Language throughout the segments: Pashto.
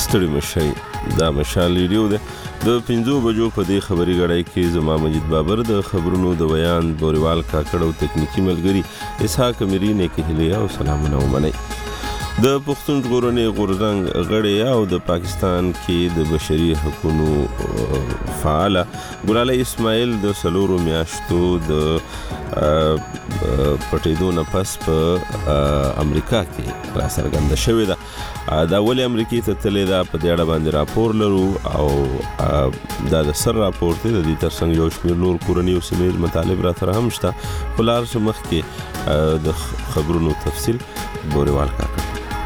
ستړي مشي. دا مشال ریډیو ده د 5 بجو په دې خبري غړای کې زما مجید بابر د خبرونو د بیان بوریوال کاکړ او تکنیکی ملګری اسحاق اميري نه کهلیا او سلامونه ومني. د پښتون ژغورنې غورځنګ غړی او د پاکستان کې د بشري حقوقو فعال ګلالي اسماعیل د سلورو میاشتو د پټېدو نه پس په امریکا کې را څرګنده شوې ده. دا ولې امریکای ته تللی ده په دې اړه باندې راپور لرو او دا د سر راپور دی. د دې ترڅنګ یو شمېر نور کورني او سیمه‌ییز مطالب راته هم شته. خو لاړ شو مخکې د خبرونو تفصیل بوریوال کاکړ.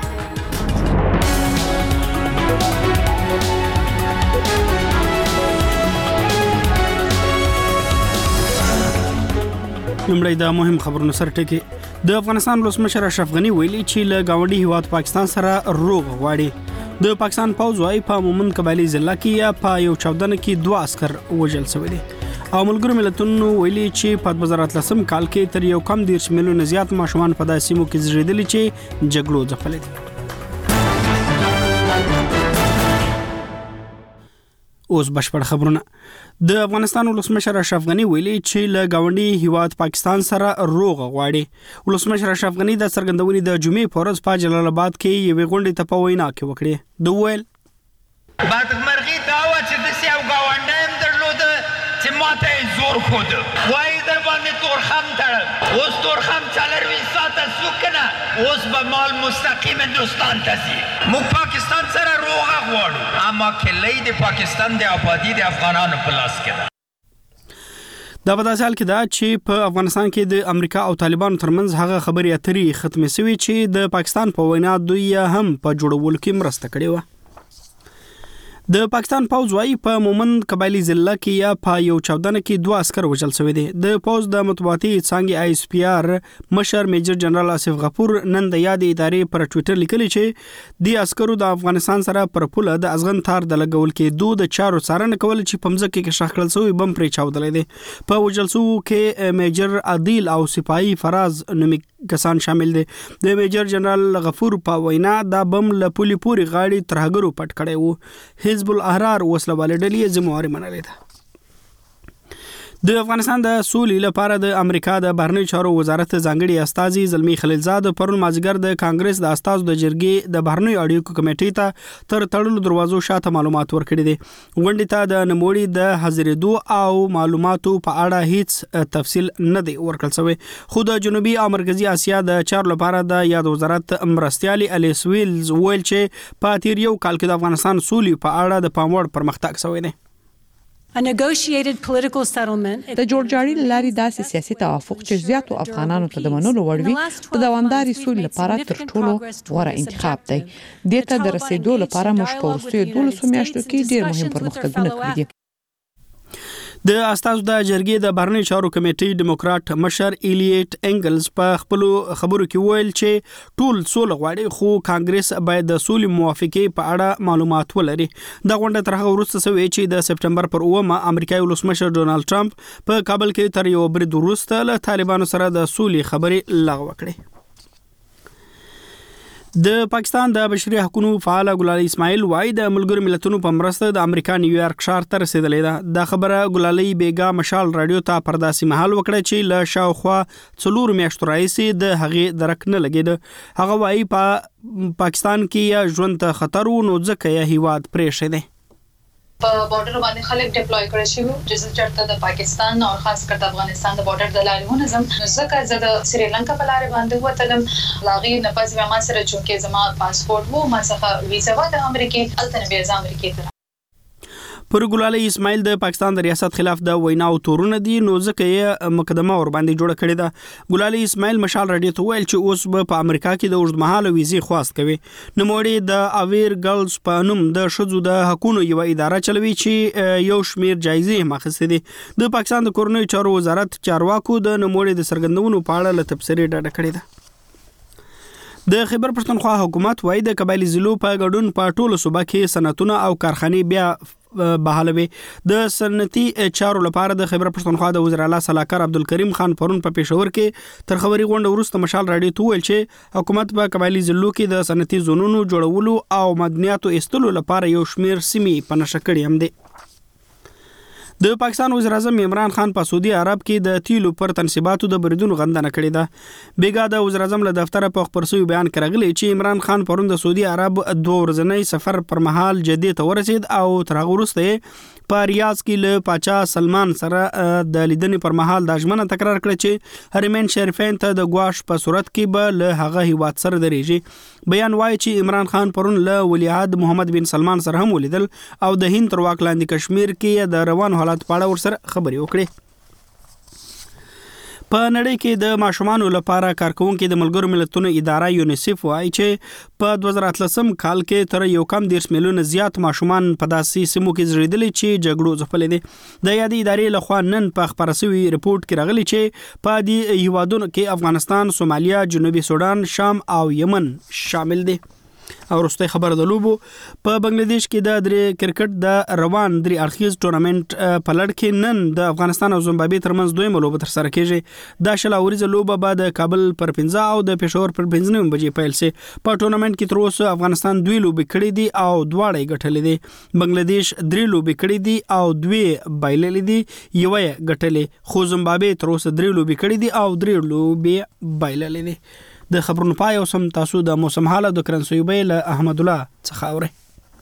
لمړی دا مهم خبرونه سره ټکی. د افغانستان ولسمشر اشرف غنی ویلي چې له گاونډي هیواد پاکستان سره روغ غواړي. د پاکستان پوځ وايي په مومند قبایلی ضلع کې یا په یو چاودنه کې 2 عسكر وژل شوي دي. او ملګرو ملتونو ویلي چې په 2013 کال کې تر یو کم 10 میلیون زیات ماشومان په داسې سیمو کې زیږیدلي چې جګړو ځپلي دي. اوس بشپړ خبرونه. د افغانستان ولسمشر اشرف غنی ویلي چې له گاونډي هیواد پاکستان سره روغ غواړي. ولسمشر اشرف غنی د څرګندونې د جمعې په ورځ په جلال آباد کې یوې غونډې ته په وینا کې وکړې. د ویل بدمرغي دا و چې د سیاو گاونډایم درلود چې ماته زور خود وای در باندې تورخم تړ اوس تورخم 4 ساعته سوکنه اوس به مال مستقیم هندوستان ته ځي. موږ پاکستان سره روغ غواړو اما کلی د پاکستان د آبادی د افغانانو په لاس کې ده. دا په داسې حال کې ده چې په افغانستان کې د امریکا او طالبانو ترمنځ هغه خبرې اترې ختمې شوې چې د پاکستان په وینا دوی هم په جوړولو کې مرسته کړې و. د پاکستان پوځ وايي په مومند قبایلی ضلع کې یا په یو چاودنه کې 2 عسكر وژل شوي دي. د پوځ د مطبوعاتي څانګې ISPR مشر میجر جنرال آصف غفور نن د یادې ادارې پر ټوئیټر لیکلي چې د عسکرو د افغانستان سره پر پوله د ازغن تار د لګول کې د چارو څارنه کول چې په مځکه کې شخ کړل شوی بم پرې چاودلې دي. په وژل شوو کې میجر عادل او سپاهي فراز نومي کسان شامل دي. د میجر جنرال غفور په وینا دا بم له پولي پوري غاړي ترهګرو پټ کړی وو. حزب الاحرار وسله والے ډلې ذمہواری منلې ده. د افغانستان د سولې لپاره د امریکا د بهرنی چارو وزارت ځانګړي استازي زلمی خلیلزاد پرون مازیګر د کانګرس د استازو د جرګې د بهرنی اړیکو کمیټې ته تر تړلو دروازو شاته معلومات ورکړي دي. غونډې ته د نموړي د حاضرېدو او معلوماتو په اړه هیڅ تفصیل نه دی ورکړل شوی. خو د جنوبي او مرکزی اسیا د چارو لپاره د یاد وزارت مرستيالي الیس ویلز ویل چې په تیر یو کال کې د افغانستان سولې په اړه د پاموړ پرمختګ شوی دی. د جوړجاړي لاري داسې سیاسي توافق چې زیاتو افغانانو ته د منلو وړ وي د دوامداري سولې لپاره تر ټولو غوره انتخاب دی. دته د رسیدو لپاره موږ په وروستیو 12 میاشتو کې ډېر مهم پرمختګونه کړي دي. د استازو د جرګې د بهرنی چارو کمیټې ډیموکرات مشر ایلیټ انګلز په خپل خبرو کې ویل چې ټول سول غواړي خو کانګرس باید د سولې موافقې په اړه معلومات ولري. دا غونډه تر هغه وروسته شوې چې د سپټمبر پر 9 امریکایي ولسمشر ډونالد ټرمپ په کابل کې تر یو برید وروسته له طالبانو سره د سولې خبرې لغوه کړې. د پاکستان د بشري حقوقو فعال ګلالي اسماعیل وايي د ملګرو ملتونو په مرسته د امریکا نیویارک ښار ته رسیدلې ده. دا خبره ګلالي بیګا مشال رادیو ته پرداسي محل وکړه چې له شاوخوا 4 میاشتو راځي د هغې درک نه لګید. هغه وايي په پاکستان کې ژوند ته خطر و نو ځکه یې هیواد پرېښی دی. په بارډر باندې خلک ډیپلوي کړي شي چې چرته د پاکستان او خاص کر د افغانستان د بارډر د لارې ونظم ځکه زه د سریلانکا په لارې باندې وتلم لاغي نه پس ما سره چې زما پاسپورت وو ما څخه ویزا و د امریکای الته به ځم امریکای ته. پر ګلالي اسماعیل د پاکستان د ریاست خلاف د وینا او تورونه دي نو ځکه یې مقدمه ور باندې جوړه کړې ده. ګلالي اسماعیل مشال رادیو ته ویل چې اوس په امریکا کې د اوږدمهاله ویزې خواست کوي. نوموړي د اویر ګرلز په نوم د شذو د حقوقو یو اداره چلوي چې یو شمیر جایزې مخسته دي. د پاکستان د کورنۍ چارو وزارت چارواکو د نوموړي د سرګندونو په اړه له تبصرې ډډه کړې ده. د خیبر پښتونخوا حکومت وايي د قبایلی ضلعو په ګډون په ټولو صوبه کې صنعتونه او کارخانې بیا بحالوي. د صنعتي چارو لپاره د خیبر پښتونخوا د وزیر اعلی صلاحکار عبدالکریم خان پرون په پېښور کې تر خبري غونډه وروسته مشال راډیو ته ویل چې حکومت په قبایلی ضلعو کې د صنعتي زونونو جوړولو او مدنیاتو ایستلو لپاره یو شمیر سیمې په نښه کړې هم دي. د پاکستان وزیر اعظم عمران خان په سعودي عرب کې د تیلو پر تنصیباتو د بریدونو غندنه کړې ده. بیګا د وزیر اعظم له دفتر په خبرسوي بیان کې راغلی چې عمران خان پرون د سعودي عرب 2 ورځنی سفر پر مهال جدې ته ورسید او تر هغه وروسته په ریاض کې له پاچا سلمان سره د لیدنې پر مهال د ژمنه تکرار کړ چې حرمین شریفین ته د غواش په صورت کې به له هغه هیواد سره درېږي. بیان وایي چې عمران خان پرون له ولیعهد محمد بن سلمان سره هم ولیدل او د هند تر واک لاندې کشمیر کې د روان حالات په اړه ورسره خبرې وکړې. په نړۍ کې د ماشومانو لپاره کارکونکو د ملګرو ملتونو اداره یونیسف وایي چې په 2013 کال کې تر 1.3 میلیون زیات ماشومان په داسې سیمو کې زړېدلي چې جګړو ځپلي دي. د یادې ادارې لخوا نن په خبره شوی ریپورت کې راغلی چې په دې هیوادونو کې افغانستان، سومالیا، جنوبي سودان، شام او یمن شامل دي. او وروسته خبر د لوبو په بنگلاديش کې د درې کرکټ د روان درې اړخیز ټورنمنت په لړ کې نن د افغانستان او زیمبابوې ترمنځ دویمه لوبه تر سره کیږي. دا شل اوریزه لوبه بعد کابل پر 15 او د پېښور پر 15 بجې پیل شي. په ټورنمنت کې تر اوسه افغانستان 2 لوبې کړې دي او دواړه یې ګټلې دي. بنگلاديش 3 لوبې کړې دي او 2 بایللې دي، یو یې ګټلې. خو زیمبابوې تر اوسه 3 لوبې کړې دي او 3 لوبې بایللې دي. د خبرونو پای او سم تاسو د موسم حالت د کرنسویبې له احمد الله څخه اورئ.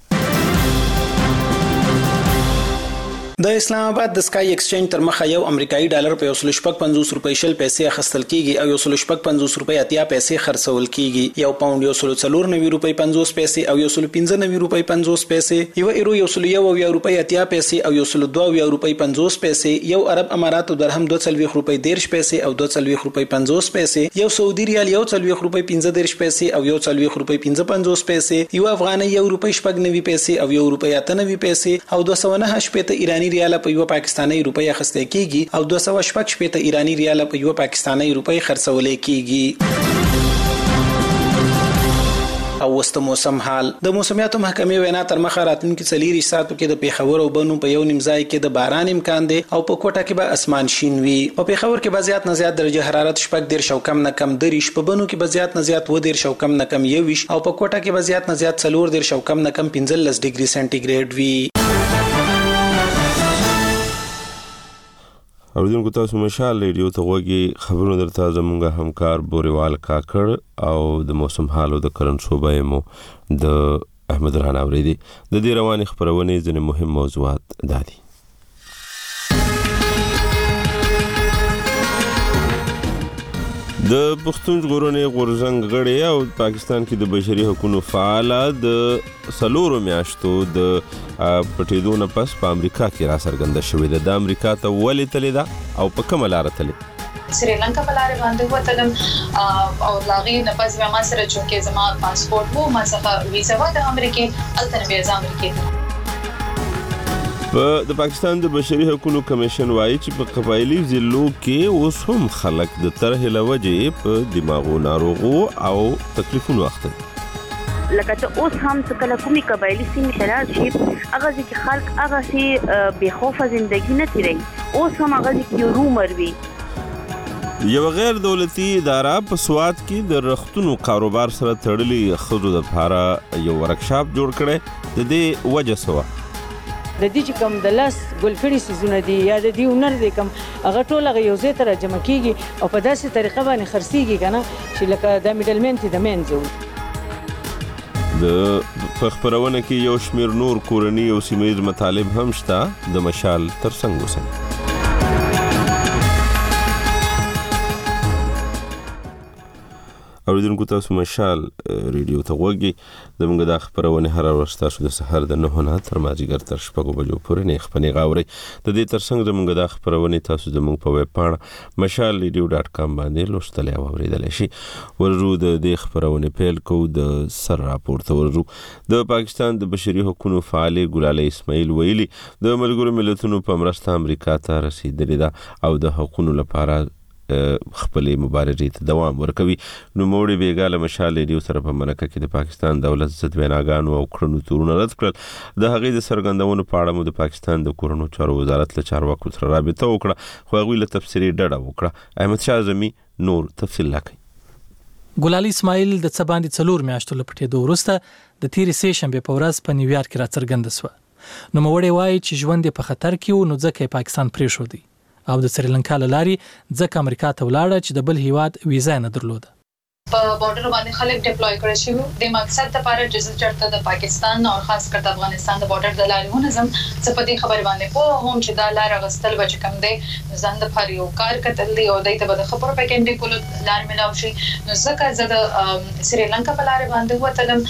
د اسلام آباد د سکای ایکسچینج تر مخه یو امریکایي ډالر په 150 روپۍ شل پیسې اخیستل کیږي او 150 روپۍ اتیا پیسې خرڅول کیږي. یو پاوند 194 روپۍ 50 پیسې او 195 روپۍ 50 پیسې، یو ایرو 101 روپۍ اتیا پیسې او 102 روپۍ 50 پیسې، یو عرب امارات درهم 240 روپۍ 10 پیسې او 240 روپۍ 50 پیسې، یو سعودي ریال 140 روپۍ 15 پیسې او 140 روپۍ 55 پیسې، یو افغاني 1 روپۍ 90 پیسې او 1 روپۍ 98 پیسې او 209 ایرانی ریال په یو پاکستانی روپۍ اخیستل کیږي او 216 ایرانی ریال په یو پاکستانی روپۍ خرڅول کیږي. او وست موسم حال د موسمیاتو محکمې وینا تر مخه راتلونکي 4 ساعتو کې د پیښور او بنو په یو نیم ځای کې د باران امکان دی او په کوټه کې به اسمان شین وي. په پیښور کې به زیات نه زیات درجه حرارت 14 او کم نه کم 3، په بنو کې به زیات نه زیات 2 او کم نه کم 21 او په کوټه کې به زیات نه زیات 4 او کم نه کم 15 ډیګري سنټیګریډ وي. اوریدونکو تاسو مشال ریډیو ته غوږی خبرونه درته زموږ همکار بوریوال کاکړ او د موسم حال او د کرنٹ صوبې مو د احمد رحان اوریدي. د دې رواني خبرونه ځنې مهم موضوعات دادي. د پښتون ژغورنې غورځنګ غړي او پاکستان کې د بشري حقوقو فعال د سلورو میاشتو د پټېدو نه پس په امریکا کې را څرګنده شوې ده. د امریکا ته ولې تللی ده او په کومه لاره تللی؟ سریلانکا په لارې باندې وتلم او لاغي نه پس ما سره چې زما پاسپورت وو، ما څخه ویزا و د امریکې الته بیا ځم امریکې. د پاکستان د بشري حقوقو کمیشن وایي چې په قبایلی ضلعو کې اوس هم خلک د طرحې له وجې په دماغو ناروغو او تکلیفونو اخته دي. لکه ته اوس هم څه کله کومې قبایلی سیمې ته راشي هغه ځکه خلک هغه سي بې خوفه زندگی نه تیروي، اوس هم هغه ځکه رومر وي. یو غیر دولتي اداره په سوات کې د رختونو کاروبار سره تړلي ښځو لپاره یو ورکشاپ جوړ کړی. د دې وجه څه وه؟ د دې چې کوم د لاس ګلفړي سيزونه دي یا د دې هنر دي کوم هغه ټول هغه یو ځای ته جمع کیږي او په داسې طریقه باندې خرڅيږي کنه چې لکه د میډلمنت د مینځو. د خبرونه کې یو شمیر نور کورنی او سیمایي مطالب هم شته. د مشال ترڅنګ وسه اوریدونکو تاسو مشال ریډیو ته غوږی. زموږ د خبرونه هر ورځ تاسو د سحر د 9 نه تر مازیګر تر 6 بجو پورې نه خپنې غاوري. د دې ترڅنګ زموږ د خبرونه تاسو زموږ په ویب پاڼه mashalradio.com باندې لوستل او اوریدل شي. ورجو د دې خبرونه پیل کو د سر راپورته ورجو د پاکستان د بشري حقوقو فعال ګلاله اسماعیل ویلي د ملګرو ملتونو په مرسته امریکا ته رسیدلی ده او د حقوقو لپاره خپل مبارزې ته دوام ورکوي. نو موړي بیګاله مشال ریډیو سره په منکه کې د پاکستان دولت ضد ویناګانو او کړنو تورونه رد کړل. د هغې د څرګندونو په اړه مو د پاکستان د کورنو چارو وزارت له چارواکو سره رابطه وکړه، خو هغوی له تفسیري ډډه وکړه. احمد شاه اعظمي نور تفصیل راکوي. ګلالي اسماعیل د څه باندې 4 میاشتو له پټېدو وروسته د تیرې سې شنبې په ورځ په نیویارک کې راڅرګنده شوه. نوموړی وایي چې ژوند یې په خطر کې و، نو ځکه یې پاکستان پرېښودی او د سریلانکا له لارې ځکه امریکا ته ولاړه چې د بل هیواد ویزا نه درلوده. په بارډر باندې خلک ډیپلوي کړي شي د مقصد لپاره چې چرته د پاکستان او خاص کر د افغانستان د بارډر د لارې ونظم څه په دې خبر باندې په هم چې دا لار غستل بچ کم دی ځان د فاریو کار کتل دی او دایته به د خبرو پکې کول لار ملاو شي. نو ځکه زه د سریلانکا په لار باندې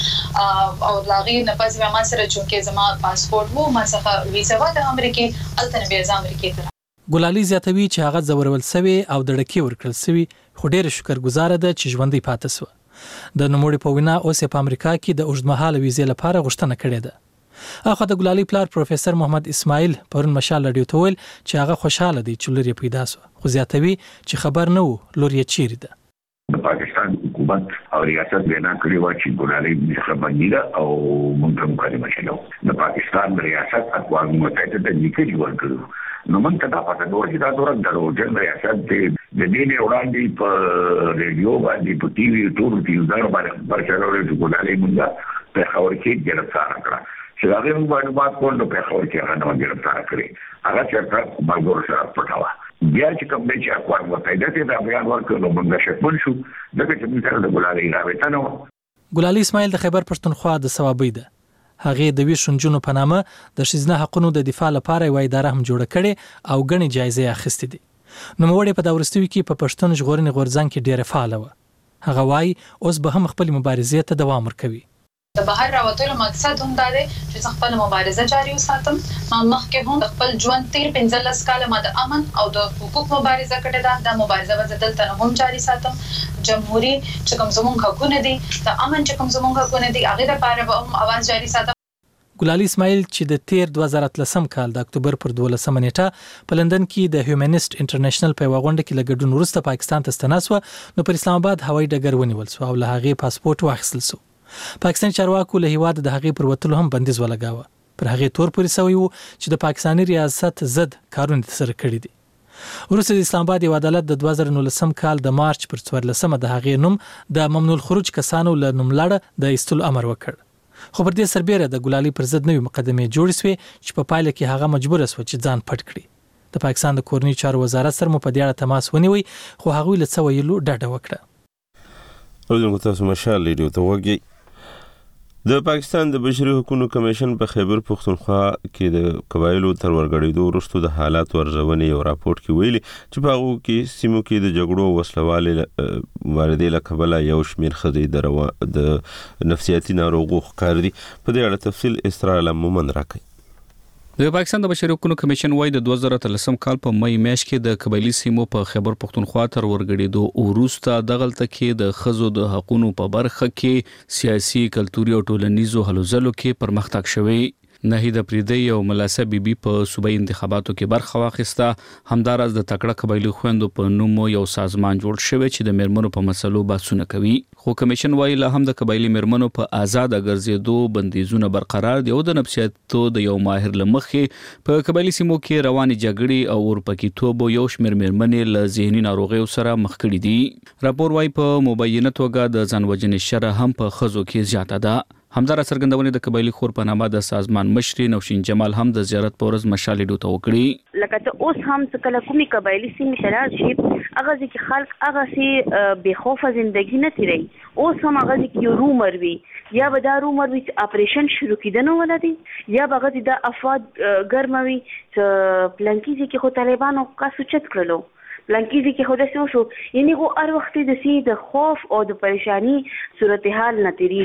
وتلم او لاغي نه پز ما سره چې زما پاسپورت وو ما څخه ویزا و د امریکای الته به ز امریکای ته. ګلالي زیاتوي چې هغه زورول سوي او د ډکې ورکړل سوي، خو ډېر شکرګزار ده چې ژوندۍ پاتې سوه. د نوموړي په وینا اوس په امریکا کې د اوږدمهاله ویزې لپاره غوښتنه کړې ده. اخو د ګلالي پلار پروفیسور محمد اسماعیل پرون مشال رادیو ته ویل چې هغه خوشاله دی چې لور یې پیدا سوه، خو زیاتوي چې خبر نه و لور یې چیرې ده. د پاکستان حکومت او ریاست وینا کړې و چې ګلالي خبرني ده او موږ مکالمه شلو. د پاکستان ریاست اقوام متحده ته لیکلي ورکړو. نو موږ ته دا پته نو چې دا دوران دروځل ریاست د دې وړاندې په ریډیو باندې په ټي وي ټول ټلویزیون باندې برشاوي چې ګلالي موږ په خبر کې ګرفتار کړه چې هغه موږ باندې بات کول نو په خبر کې هغه نو ګرفتار کړی. هغه چې ملګرو سره پټاوه بیا چې کوم دی چې اقوام متحده ته دا بیان ورکړ نو موږ شکمن شو دغه چې موږ سره د ګلالي رابطه نه و. ګلالي اسماعیل د خیبر پښتونخوا د ثوابۍ ده. هغه د 20 شنجونو په نامه د ښځینه حقوقو د دفاع لپاره یو اداره هم جوړه کړې او غني جایزې اخیستې دي. نوموړی په دا وروستیو کې په پښتون ژغورنې غورځنګ کې ډېره فعاله وه. هغه وایي اوس به هم خپل مبارزې ته دوام ورکوي. د بهر راوتلو مقصد هم دا دی چې خپل مبارزه جاري وساتم. ما مخکې هم خپل ژوند تیر 15 کاله ما د امن او د حقوق مبارزه کړې ده. د مبارزه وزدل ته هم جاري ساتم. جمهوریت چې کوم زمونږ حقونه دي، د امن چې کوم زمونږ حقونه دي، هغه لپاره به هم आवाज جاري ساتم. ګلالي اسماعیل چې د تیر 2013 کال د اکتوبر پر 12 نیټه په لندن کې د هیومنست انټرنیشنل په غونډه کې لګډون وروسته پاکستان ته ستناسوه، نو پر اسلام آباد هوایي ډګر ونیول شو او له هغې پاسپورت واخیستل شو. پاکستان چارواکو له هیواد د هغې پر وتلو هم بندیز ولګاوه. پر هغې تور پورې سوی و چې د پاکستاني ریاست ضد کارونه ترسره کړي دي. وروسته د اسلام آباد یو عدالت د 2019 کال د مارچ پر 14 د هغې نوم د ممنوع الخروج کسانو له نوملړه د ایستلو امر وکړ. خو پر دې سربېره د ګلالي پر ضد نوې مقدمې جوړې شوې چې په پایله کې هغه مجبوره شوه چې ځان پټ کړي. د پاکستان د کورني چارو وزارت سره مو په دې اړه تماس ونیوی، خو هغوی له څه ویلو ډډه وکړه. اوس تاسو مشال ریډیو ته وګورئ. د پاکستان د بشري حقوقو کمیشن په خیبر پښتونخوا کې د قبایلو تر ورګړېدو وروسته د حالات ورزونې یو راپورټ کې ویلي چې په هغو کې سیمو کې د جګړو او وسلوالې مبارزې له کبله یو شمېر ښځې د نفسیاتي ناروغیو ښکار دي. په دې اړه تفصیل اسرار علم مومند راکوي. د پاکستان د بشري حقوقو کمیشن وايي د 2013 کال په مې میاشت کې د قبایلی سیمو په خیبر پښتونخوا تر ورګړېدو وروسته دغلته کې د ښځو د حقوقو په برخه کې سیاسي، کلتوري او ټولنیزو هلو ځلو کې پرمختګ شوی. نهید افریدی او ملاسه بیبي په صوبایي انتخاباتو کې برخه واخیسته. همدارس د تکړه قبایلی خويندو په نوم یو سازمان جوړ شوی چې د میرمنو په مسلو بحثونه کوي. خو کمیشن وايي لا هم د قبایلی میرمنو په آزاد ګرځېدو بندیزونه برقرار دي او د نفسیاتو د یو ماهر لمخې په قبایلی سیمو کې رواني جګړې او ورپکېتوب یو شمېر میرمنې له ذهني ناروغیو سره مخ کړي دي. راپور وايي په مبینه توګه د ځان وژنې شرح هم په ښځو کې زیاته ده. همدارا څرګندونه د قبایلی خور په نامه د سازمان مشر نوشین جمال هم د زیارت په ورځ مشال ډو ته وکړي. لکه ته اوس هم څه کله کومي قبایلی سیمې شرار شي هغه ځکه خلک هغه سي بے خوفه ژوندۍ نه تیری. اوس هم هغه ځکه یو رومر وي یا به دا رومر وي چې اپریشن شروع کیدنه ولدي یا به هغه د افاد ګرموي چې پلانکیزي کې خو طالبانو کا سوچت کړلو پلانکیزي کې خو د شو یعنی هر وخت د سی د خوف او د پریشانی صورتحال نه تیریږي.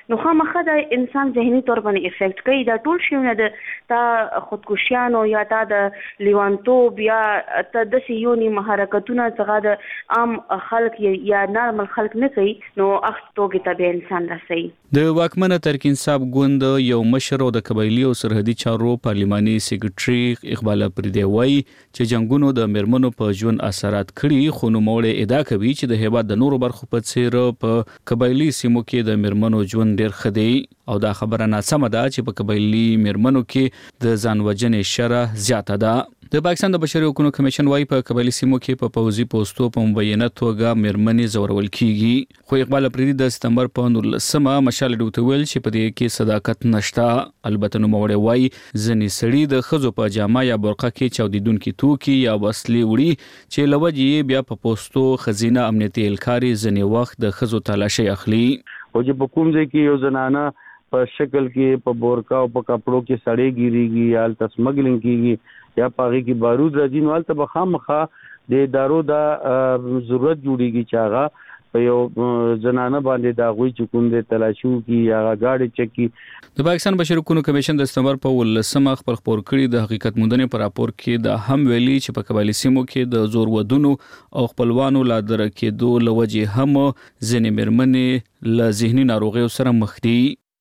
نو خامخا د انسان ذهني تور باندې افیکټ کوي. دا ټول شیونه د تا خودکشیانو یا تا د لیوانتوب یا ته د سیونی محرکتونه څنګه د عام خلک یا نارمل خلک نه کوي نو اختوګه ته به انسان راسي. د واکمنه تحریک انصاف ګوند یو مشر او د قبایلی او سرحدي چارو پارلماني سیکریټري اقبال پردی وایي چې جنگونو د مرمنو په ژوند اثرات کړي، خو نو موړ ادعا کوي چې د هیواد د نورو برخو په څیر په قبایلی سیمو کې د مرمنو ژوند ډیر خدي او دا خبره ناسمه ده چې په قبایلی مرمنو کې د ځان وژنې شرح زیاته ده. د پاکستان د بشري حقوقو کمیشن وايي په قبایلی سیمو کې په پوځي پوسټو په مبینه توګه مرمنې زورول کیږي، خو اقبال پردی د سپتمبر په 19مه مشال ډوته ویل چې په دې کې صداقت نشته. البته نو موړ وايي ځنې سړي د خزو په جامه یا برقه کې چاودیدونکو توکي یا وسلې وړي چې لوجې بیا په پوسټو خزینه امنیتي الکاري ځنې وخت د خزو تلاشي اخلي. او چې په کوم ځای کې یو زنانه په شکل کې په بورکا او په کپړو کې سړې ګیریږي یا تسمګلینګ کیږي یا پاغي کې بارود راځي نو البته بخامخه د ادارو د ضرورت جوړیږي چې هغه په یو زنانه باندې دا غوي چې کوم د تلاشو کې یا غاړي چکی. د پاکستان بشري حقوقو کمیشن د سپتمبر په 19مه خپل خبر کړی د حقیقت موندنې پر راپور کې د هم ویلي چې په قبایلی سیمو کې د زور ودونو او خپلوانو لا درکېدو لوجې هم ځینې مرمنې له ذهني ناروغیو سره مخ دي.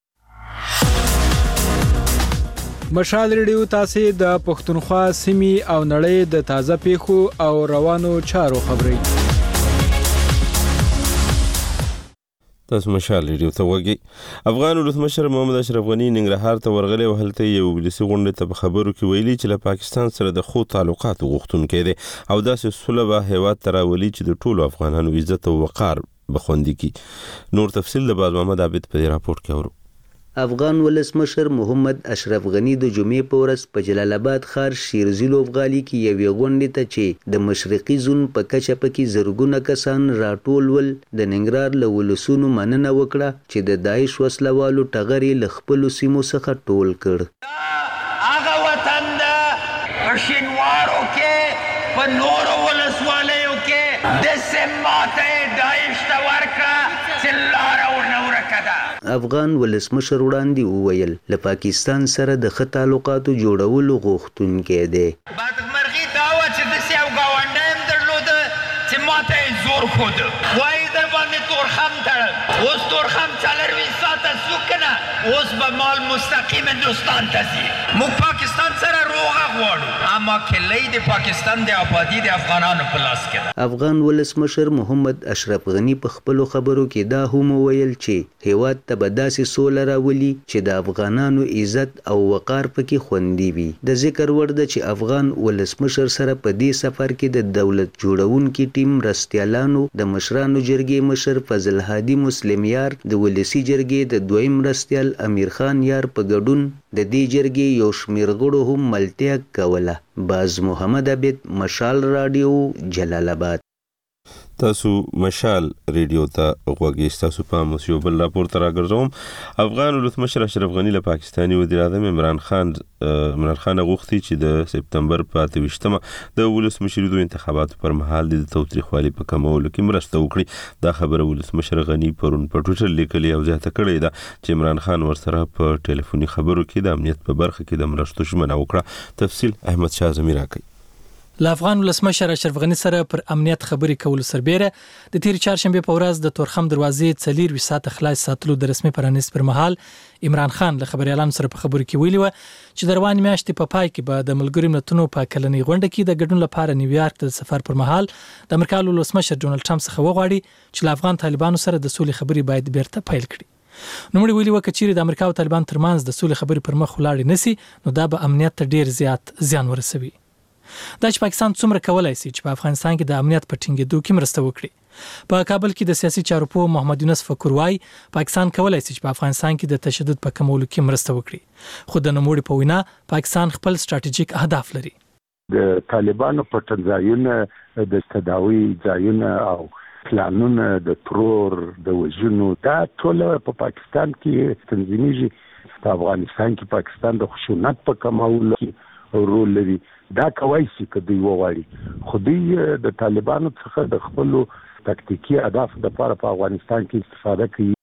مشال ریډیو تاسو د پښتونخوا سیمې او نړۍ د تازه پیښو او روانو چارو خبري. تاسو مشال ریډیو ته وګورئ. افغان ولسمشر محمد اشرف غنی ننګرهار ته ورغلی او هلته یو ولسی غونډه ته په خبرو کې ویلي چې له پاکستان سره د خو تعلقات غوښتونکي دي او داسې سوله به هیواد ته راولي چې د ټولو افغانانو عزت او وقار بخوندي کی. نور تفصیل د باز محمد عابد په راپورټ کې اورو. افغان ولسمشر محمد اشرف غنی د جمعې په ورځ په جلال آباد ښار شیرزي لوبغالي کې یوې غونډې ته چې د مشرقي زون په کچه پکې زرګونه کسان راټول ول د ننګرهار له ولسونو مننه وکړه چې د داعش وسلوالو ټغرې له خپلو سیمو څخه ټول کړ. هغه وطن د شینوارو کې په نورو ولسوالیو کې د سماته داعش ته ورکړه چې لاره ورنه ورکه ده. افغان ولسمشر وړاندې وویل له پاکستان سره د ښه تعلقاتو جوړولو غوښتونکی دی. بدمرغي دا وه چې داسې یو ګاونډی هم درلوده چې ماته یې زور ښوده، وایي در باندې تورخم تړل، اوس تورخم 24 ساعته څوک که نه، اوس به مال مستقیم هندوستان ته ځي. موږ پاکستان سره روغه غواړو، اما کلی د پاکستان د آبادي د افغانانو په لاس کې ده. افغان ولسمشر محمد اشرف غنی په خپلو خبرو کې دا هم وویل چې هیواد ته به داسې سوله راولي چې د افغانانو عزت او وقار پکې خوندي وي. د ذکر وړ ده چې افغان ولسمشر سره په دې سفر کې د دولت جوړونکي ټیم مرستیالانو، د مشرانو جرګې مشر فضل هادي مسلم یار، د ولسی جرګې د دویم مرستیال امیر خان یار په ګډون د دې جرګې یو شمېر غړو هم ملتیا کوله. باز محمد عابد، مشال رادیو، جلال آباد. تاسو مشال ریډیو ته غوږی. تاسو په مسیو بل راپورټ راګرځوم. افغان ولسمشر اشرف غنی له پاکستاني وزیر اعظم عمران خان غوښتي چې د سپتمبر په 28مه د ولسمشریدو انتخاباتو پر مهال د تاوتریخوالي په کمولو کې مرسته وکړي. دا خبره ولسمشر غنی پرون په ټویټر لیکلي او زیاته کړې ده چې عمران خان ورسره په ټلیفوني خبرو کې د امنیت په برخه کې د مرستو ژمنه وکړه. تفصیل احمد شاه زمیر راکړي. له افغان ولسمشر اشرف غنی سره پر امنیت خبرې کول سربېره د تیر چهارشنبه په ورځ د تورخم دروازې 4 ساعت خلاص ساتلو د رسمي پرانیست پر مهال عمران خان له خبريالانو سره په خبرو کې ویلي و چې د روان میاشتې په پای کې به د ملګرو ملتونو په کلنۍ غونډه کې د ګډون لپاره نیویارک ته سفر پر مهال د امریکا ولسمشر ډونالد ټرمپ څخه وغواړي چې له افغان طالبانو سره د سولې خبرې باید بیرته پیل کړي. نوموړي ویلي و چې د امریکا او طالبان ترمنځ د سولې خبرې پر مخ ولاړې نسی نو دا به امنیت ته ډیر زیات زیان ورسوي. دا چې پاکستان څومره کولای شي چې په افغانستان کې د امنیت په ټینګېدو کې مرسته وکړي. په کابل کې د سیاسي چارو پوه محمد یونس فکر وايي پاکستان کولای شي چې په افغانستان کې د تشدد په کمولو کې مرسته وکړي، خو د نوموړي په وینا پاکستان خپل ستراتیژیک اهداف لري. د طالبانو پټن ځایونه، د تداوی ځایونه او پلانونه د ترور د وژنو دا ټول په پاکستان کې تنظیمېږي. په افغانستان کې پاکستان د خشونت په کمولو کې رول لري. دا کوي چې دوی وغواړي، خو دوی د طالبانو څخه د خپل تکتیکي اهداف لپاره په افغانستان کې استفاده کوي.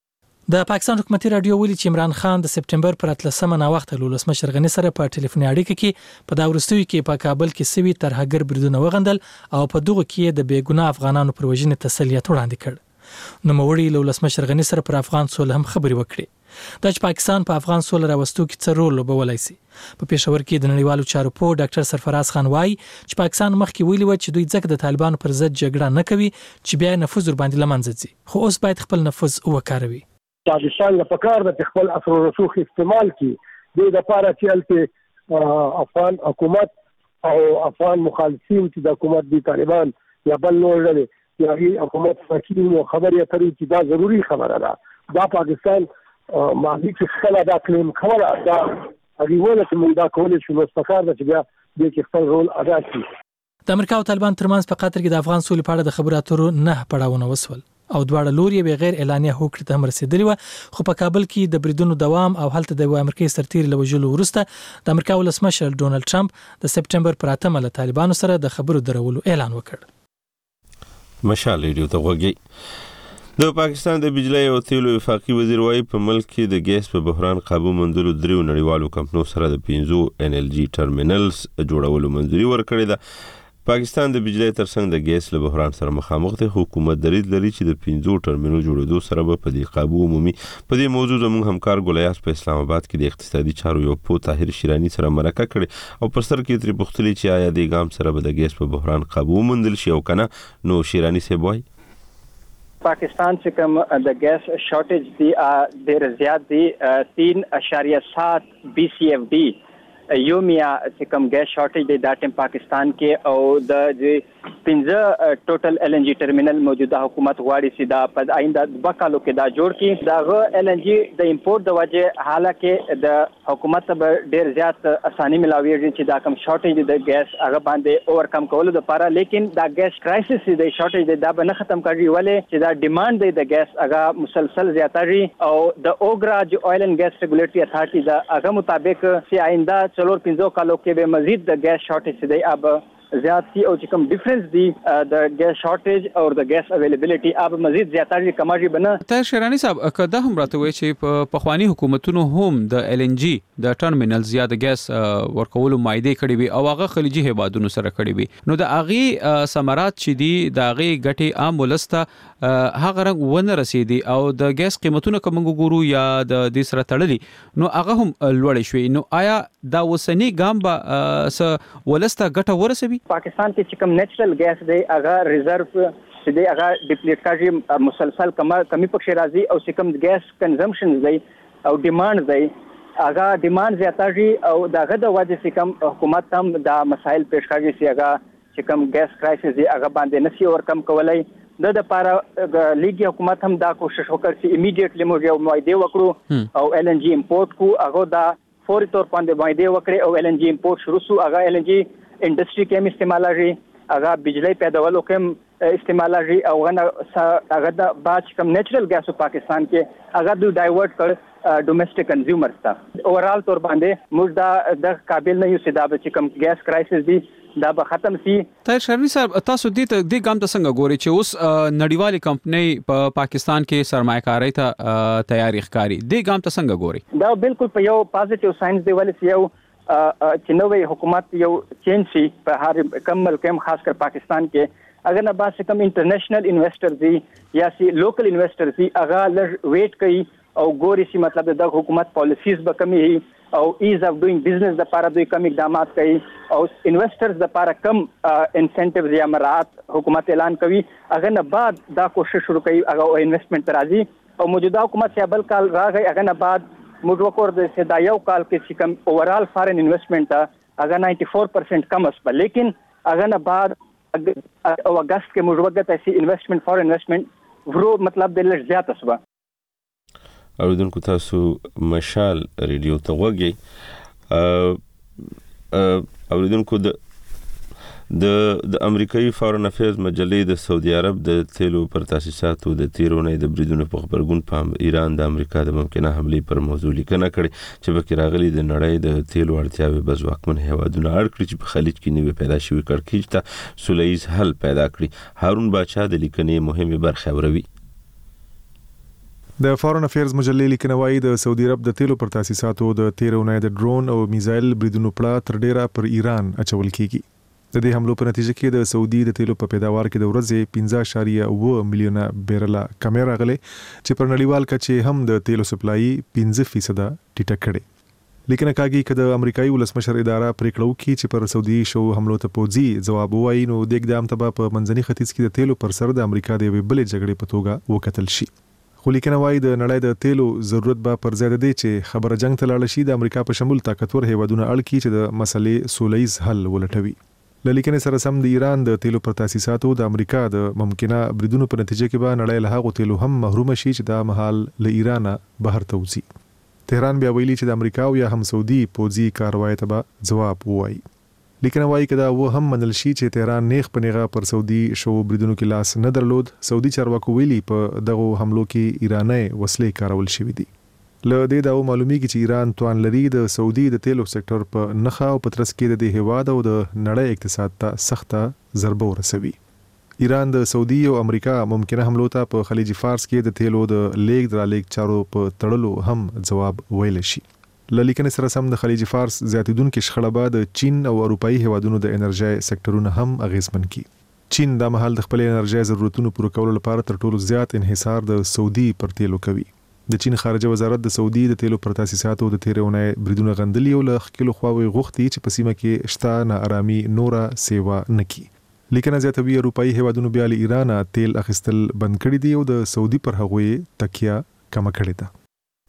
د پاکستان حکومتي رادیو ویلي چې عمران خان د سپټمبر پر 13 نه وخت له ولسمشر غني سره په ټلیفوني اړیکه کې په دا ورستوي کې په کابل کې سوي ترهګر بریدونه وغندل او په دغه کې د بیګناه افغانانو پر وژنې تسلیت وړاندې کړ. نو موري له ولسمشر غني سره پر افغان صلح هم خبري وکړي. د پاکستان په افغان صلح راوستو کې څه رول لوبولای شي. په پېښور کې د نړیوالو چارو په ډاکټر سرفراز خان وایي چې پاکستان مخکې ویلي و چې دوی ځکه د طالبانو پر ضد جګړه نه کوي چې بیا نفوذ ور باندې لمنځه ځي، خو اوس باید خپل نفوذ وکاروي. پاکستان له پکار د خپل اثر او رسوخ استعمال کی د لپاره چې الته افغان حکومت او افغان مخالفین چې د حکومت دی طالبان یا بل نور لري یا حکومت فکرین او خبري اترې چې دا ضروری خبره ده. دا پاکستان ماضي کې خپل دا کلیم کوله دا اړیواله چې موږ دا کولای شو نو ستکار د چې بیا د خپل رول ادا کړي. د امریکا او طالبان ترمنځ په قطر کې د افغان سولې په اړه د خبرو اترو 9 پړاوونه وسول او دواړه لوري به غیر اعلانیه هوکړه ته هم رسیدلی و، خو په کابل کې د بریدونو دوام او هلته د امریکای سرتیر لوجلو وروسته د امریکا ولسمشر ډونالد ټرمپ د سپټمبر پر 8 له طالبانو سره د خبرو درولو اعلان وکړ. مشال ریډیو ته وګورئ. د پاکستان د بجلی او تیلو وفاقي وزیر وايي په ملک کې د ګیس په بحران قابو موندلو دریو نړیوالو کمپنیو سره د 15 NLG ټرمینلز جوړولو منځوري ورکړې ده. پاکستان د بجلی ترڅنګ د ګیس له بحران سره مخامخ دی. حکومت درید لري چې د 15 ټرمینل جوړېدو سره به په دې قابو عمومي. په دې موضوع زموږ همکار ګولیاس په اسلام آباد کې د اقتصادي چارو یو پو طاهر شیرانی سره مرکه کړې او پر سر کې ترې پوښتنه چې آیا د ګام سره به د ګیس په بحران قابو موندل شي او کنه. نو شیرانی صاحب وایي पाकिस्तान से कम द गैस शॉर्टेज दी देर ज्यादा दी 3.7 BCFD योमिया से कम गैस शॉर्टेज दे दाटम पाकिस्तान के और द 15 टोटल LNG टर्मिनल मौजूदा हुकूमत वाड़ी सीधा पद आइंदा बकालो के दा जोड़ की द LNG द इंपोर्ट द वजह हालांकि द हुकूमत अब ढेर ज्यादा आसानी मिलावी है दा कम शॉर्टेज द गैस आगे बांधे ओवरकम कोलो द पारा, लेकिन द गैस क्राइसिस द शॉर्टेज द न खत्म कर रही वाले दा डिमांड द गैस आगा मुसलसल ज्यादा रही और द ओग्रा जो oil and gas regulatory authority द आगा मुताबिक से आइंदा चलोर 15 कालो के बे मजीद द गैस शॉर्टेज से अब ज्यादती और कम डिफरेंस दी द गैस शॉर्टेज और द गैस अवेलेबिलिटी अब मजीद ज्यादा कमाजी बना. طاهر شیرانی صاحب کدا هم راته وای چې په پخوانی حکومتونو هم د LNG د ټرمینل زیاده ګیس ورکولو مایده کړي وي او هغه خلیجي هیوادونو سره کړي وي، نو د هغه ثمرات چې دي د هغه ګټي عام ولسته هغه رنګ ونه رسیدي او د ګیس قیمتونه کوم ګورو یا د دې سره تړلي نو هغه هم لوړ شوی. نو آیا دا وسنی ګام به ولسته ګټه ورسوي؟ पाकिस्तान के चिकम नेचुरल गैस दे अगर रिजर्व दे अगर डिप्लीट का जी मुसलसल कमी पक्षे राजी और चिकम गैस कंजम्पशन दे और डिमांड दे अगर डिमांड ज्यादा जी और दागद वजह से कम हुकूमत हम दा मसाइल पेश कर जी से अगर चिकम गैस क्राइसिस दे अगर बांधे नसी और कम कवलाई द पारा लीग हुकूमत हम दा कोशिश होकर से इमीडिएटली मुझे मुआहदे वकरो और LNG इंपोर्ट को अगर दा फौरी तौर पर मुआहदे वकरे और LNG इंपोर्ट शुरू सु अगर LNG इंडस्ट्री के इस्तेमाल रही अगर बिजली पैदावारों के इस्तेमाल रही अगर बात कम नेचुरल गैस पाकिस्तान के अगर दो डाइवर्ट कर डोमेस्टिक कंज्यूमर्स था ओवरऑल तौर बांधे मुर्दा द काबिल नहीं सिदा कम गैस क्राइसिस भी دا به ختم سي. طاهر شیرانی صاحب تاسو دې ګام ته څنګه ګوري چې اوس نړیوالې کمپنۍ په پاکستان کې سرمایه‌کاري ته تیاری ښکاری دې ګام ته څنګه ګوري؟ دا بالکل په یو پازیټیو ساينس دی ولې یو چې نوې حکومت یو چینج شي په هر کم ملک هم خاص کر پاکستان کې اگر نه باسه کم انټرنیشنل انویسټر دي یا سی لوکل انویسټر دي هغه لږ ویټ کوي او ګوري چې مطلب د حکومت پالیسیز به کمی هي او ایز اف ډوینګ بزنس د لپاره دوی کم اقدامات کوي او انویسټرز د لپاره کم انسنټیوز یا مراعات حکومت اعلان کوي اگر نه بعد دا کوشش شروع کوي هغه انویسټمنټ راځي او موجوده حکومت یا بل کال راغی اگر نه بعد موږ وکړو د سدا یو کال کې چې کم اوورال فارن انویسټمنټ اگر 94% کم اس په لیکن اگر نه بعد او اگست کې موږ وګورئ چې انویسټمنٹ فار انویسټمنٹ ورو مطلب د لږ زیات اسبه اوریدونکو تاسو مشال ریډیو ته وګورئ اوریدونکو د امریکایي فارن افیرز مجلې د سعودي عرب د تیلو پر تاسیساتو د تیرونه د بریدونو په خبرګون په ایران د امریکا د ممکنه حمله پر موضوع لیکنه کړې چې بکې راغلي د نړۍ د تیلو اړتیاوې بزواکمن هیوادونه اړ کړي چې په خلیج کې نوې پیدا شوی کړکېچ ته سولهییز حل پیدا کړي. هارون باچا د لیکنې مهمه برخه وروي. د فارن افیرز مجلې لیکنه وايي د سعودي عرب د تیلو پر تاسیساتو د 13 اونۍ د ډرون او میزایل بریدونو پړه تر ډیره پر ایران اچول کیږي. د دې حملو په نتیجه کې د سعودي د تیلو په پیداوار کې د ورځې 15.9 میلیونه بیرله کمې راغلي چې پر نړیوال کچې هم د تیلو سپلای 5% ټیټه کړې. لیکنه کاږي چې د امریکایي ولسمشر اداره پریکړه وکړي چې پر سعودي شو حملو ته پوځي جواب وایي نو د اقدام تبع په منځني ختیځ کې د تیلو پر سر د امریکا د یوې بلې جګړې په توګه وکتل شي. خو لیکنه وايي د نړۍ د تیلو ضرورت به پر ځای دی چې خبره جنگ ته لاړ شي د امریکا په شمول طاقتور هیوادونه اړ کړي چې د مسلې سولهییز حل ولټوي. لیکنه سره سم د ایران د تیلو پر تاسیساتو د امریکا د ممکنه بریدونو په نتیجه کې به نړۍ له هغو تیلو هم محروم شي چې د مهال له ایران بهر ته وځي. تهران بیا ویلي چې د امریکا او یا هم سعودي پوځي کاروای ته به جواب وایي. لیکنه وايي کدا و هم منل شي چې تهران نیغ په نیغه پر سعودي شو بریدونو کې لاس نه درلود. سعودي چارواکو ویلي په دغه حملو کې ایراني وسلې کارول شوې دي. له دې دا معلومیږي چې ایران توان لري د سعودي د تیلو سېکټر په نخا او پترس کې د هیواد او د نړۍ اقتصاد ته سخته ضربه ورسوي. ایران د سعودي او امریکا ممکنه حملو ته په خلیج فارس کې د تیلو د لیک درلیک چارو په تړلو هم جواب ویل شي. لیکنه سره سم د خلیج فارس زیاتیدونکو شخړه به د چین او اروپאי هیوادونو د انرژي سېکټرونو هم اغیزمن کی. چین د محل د خپل انرژي ضرورتونو پوره کولو لپاره تر ټولو زیات انحصار د سعودي پر تیلو کوي. د چین خارجه وزارت د سعودي د تیلو پر تاسیساتو د 13 اونۍ بریدونو غندلي او له خپل خواوي غوښتي چې په سیمه کې شته ناارامي نورا سیوا نکي. لیکنه زیاتوي اروپאי هیوادونو بیا له ایران تیل اخیستل بند کړی دی او د سعودي پر هغوی تکیه کم کړی ده.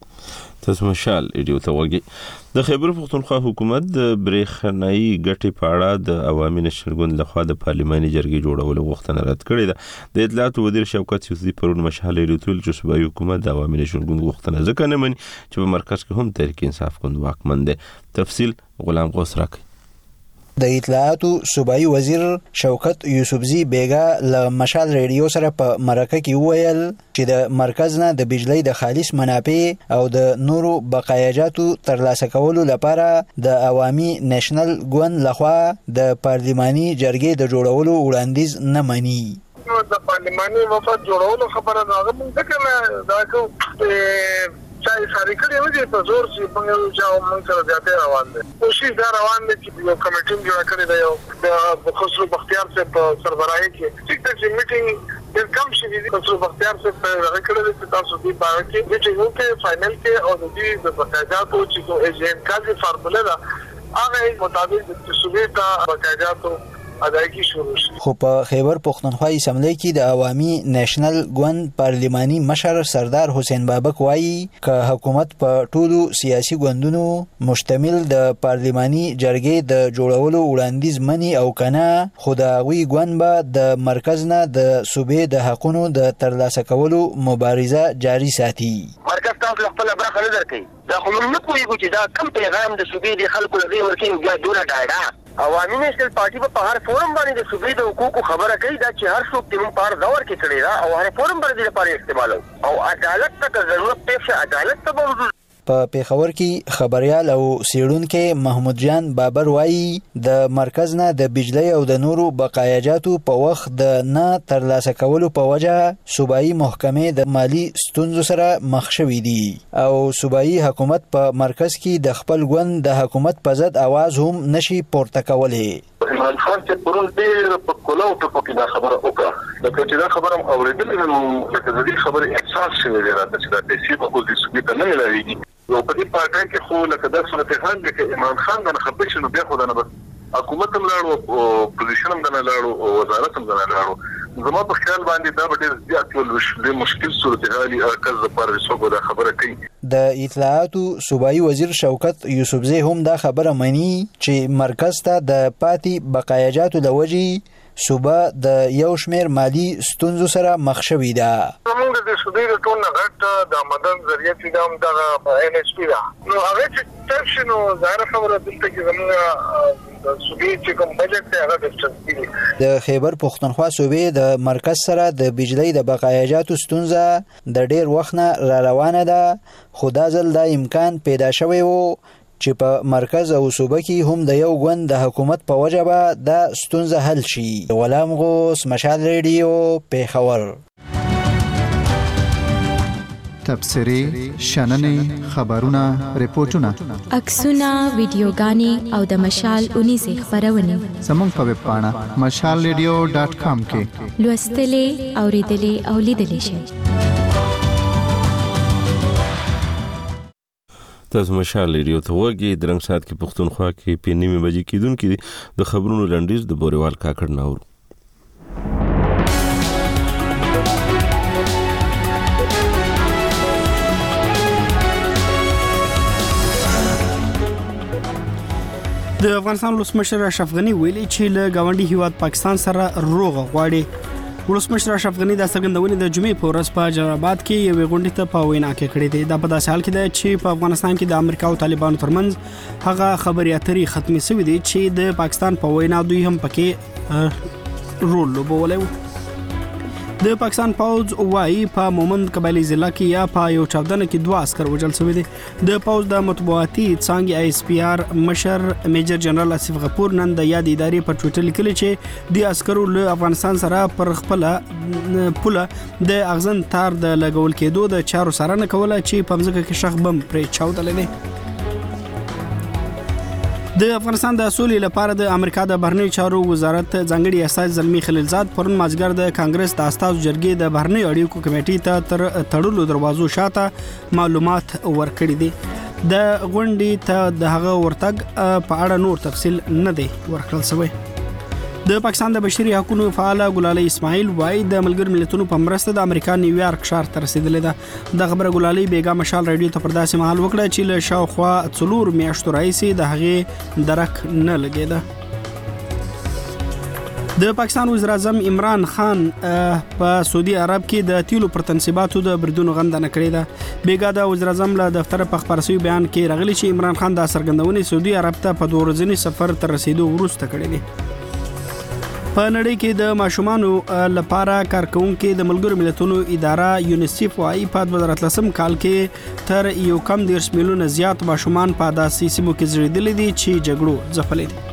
تاسو مشال ایډیو ته وګورئ. د خیبر پختونخوا حکومت د برېښنايي ګټې په اړه د عوامي نشرګوند لخوا د پارلماني جرګې جوړولو غوښتنه رد کړې ده. د اطلاعات وزیر شوکت یوسفزي پرون مشال ایډیو ته چې صوبایي حکومت د عوامي نشرګوند غوښتنه ځکه نه مني چې په مرکز کې هم تحریک انصاف ګوند واکمن دی. تفصیل غلام غوث راکړي. د اطلاعاتو صوبایي وزیر شوکت یوسفزي بیګا له مشال ریډیو سره په مرکه کې وویل چې د مرکز نه د بجلی د خالص منابع او د نورو بقایاجاتو ترلاسه کولو لپاره د عوامي نېشنل ګوند لخوا د پارلماني جرګې د جوړولو وړاندیز نه مني. د پارلماني وفد جوړولو خبره راغله موږ څنګه دا کو چای ساري کړي و دي په زور چې موږ چاو موږ سره زیاته روان دي. کوشش دا روان دي چې یو کمیټه جوړ کړي دا یو د خسرو بختیار سے په سربراهي کې چې میټینګ د کم شي دي خسرو بختیار سے په هغه کړي چې تاسو دې باور کې چې یو کې فائنل کې او د دې د بقاجاتو چې ایجنټ کاږي فارموله دا هغه مطابق د صوبې ته بقاجاتو ادایګي شروع شي. خو په خیبر پختونخوا اسمبلی کې د عوامي نېشنل ګوند پارلماني مشر سردار حسین بابک وایي چې حکومت په ټولو سیاسي ګوندونو مشتمل د پارلماني جرګې د جوړولو وړاندیز مني او کنه خو د هغوی ګوند به د مرکز نه د صوبې د حقونو د ترلاسه کولو مبارزه جاري ساتي. مرکز تاسو خپل برخه نه درکې دا خو موږ نه کوو چې دا کم پیغام د صوبې د خلکو لري ورکې بیا ډوره ډاډه عوامي نېشنل پارټي په هر فورم باندې د صوبې د حقوقو خبره کوي دا چې هر څوک د په هر دور کې کړی دا او هر فورم باندې لپاره استعمالو او عدالت ته ضرورت پېښه عدالت ته موجود. په پیښور کې خبريال او سیړونکو محمود جان بابر وایي د مرکز نه د بجلی او د نورو بقایاجاتو په وخت د نه ترلاسه کولو په وجه صوبایي محکمې د مالی ستونزو سره مخ شوې دي او صوبایي حکومت په مرکز کې د خپل ګوند د حکومت په ضد आवाज هم نشي پورته کولای. عمران خان چې پرون ډېر په کولاو ټکو کې دا خبره وکړه لکه چې دا خبره اورېدل نو لکه د دې خبرې احساس شوی دی راته چې دا پیسې په کوم ځای کې نه ملایوي نو په دې پارټي کې خو لکه دا صورت حال دی چې عمران خان د خبرې شنو بیا خو دا نه حکومت هم لاړو او پوزیشن هم نه لاړو او وزارت هم نه لاړو زما په خیال باندې دا ډېر زیات ټول مشکل صورت حالي کز پر څو دا خبره کوي. د اطلاعاتو صوبایي وزیر شوکت یوسفزي هم دا خبره مني چې مرکز ته د پاتې بقایاجاتو د وجې صوبه د یو شمیر مالی ستونزو سره مخ شوې ده. موږ د صوبې د ټول غټ د آمدن ذریعہ چې دا هم د ان ایچ پی دا نو هغه چې تاسو نو ظاهر خبره دلته کې زموږ د صوبې چې کوم بجټ ته هغه د د خیبر پختونخوا صوبې د مرکز سره د بجلی د بقایاجاتو ستونزه د ډیر وخت نه را روانه ده خو دا ځل دا امکان پیدا شوی وو چې په مرکز او صوبه کې هم د یو ګوند د حکومت په وجه به دا ستونزه حل شي. غلام غوث مشال ریډیو پیښور. تبصرې شننې خبرونه ریپورتونه عکسونه ویډیوګانې او د مشال 19 خبرونه زموږ په ویب پاڼه mashalradio.com کې لوستلې اوریدلې او لیدلې شئ. تاسو مشال ریډیو ته وګورئ. درنګ سات کې پښتونخوا کې په نیمه بجې کېدونکې د خبرونو لنډیز د بوریوال کاکړ ناور. د افغانستان ولسمشر اشرف غنی ویلي چې له ګاونډي هیواد پاکستان سره روغ غواړي. ولسمشر اشرف غنی د څرګندونې د جمعې په ورځ په جلال کې یو غونډې ته په وینا کې کړې ده. دا په داسې حال کې ده چې په افغانستان کې د امریکا او طالبانو ترمنځ هغه خبرې اترې ختمې شوې دي چې د پاکستان په وینا دوی هم پکې رول لوبولی و. د پاکستان پوځ وايي په مومند قبایلی ضلع کې یا په یو چاودنه کې 2 عسكر وژل شوي دي. د پوځ د مطبوعاتي څانګې ISPR مشر میجر جنرال اسف غفور نن د یاد ادارې په ټویټر لیکلي چې د عسكرو له افغانستان سره پر خپل پوله د اغزن تار د لګول کېدو د چارو سره نه کوله چې په ځمکه کې شخ بم پرې چاودل دي. د افغانستان د سولې لپاره د امریکا د بهرنی چارو وزارت ځانګړي استاذ زلمی خلیلزاد پرون مازګر د کانګرس د استازو جرګې د بهرنی اړیکو کمیټې ته تر تړلو دروازو شاته معلومات ورکړي دي. د غونډې ته د هغه ورتګ په اړه نور تفصیل نه دی ورکړل شوی. د پاکستان د بشري حقوقو فعال ګلالي اسماعیل وايي د ملګر ملتونو په مرسته د امریکا نیویارک ښار ته رسیدلې ده. د خبره ګلالي بیګا مشال رادیو ته پر داسې مهال وکړه چې له شاوخوا 4 میاشتو راځي د هغې درک نه لګیده. د پاکستان وزیر اعظم عمران خان په سعودي عرب کې د تیلو پر تنصیباتو د بریدونو غندنه کړې ده. بیګا د وزیر اعظم له دفتر په خبرسوي بیان کې راغلي چې عمران خان د سرګندونې سعودي عرب ته په 2 ورځني سفر تر رسیدو وروسته کړی دی. په نړۍ کې د ماشومانو لپاره کارکونکو د ملګرو ملتونو اداره یونیسف وايي په 2013 کال کې تر 1.1 میلیون زیات ماشومان په داسې سیمو کې زیږیدلي دي چې جګړو ځپلي دي.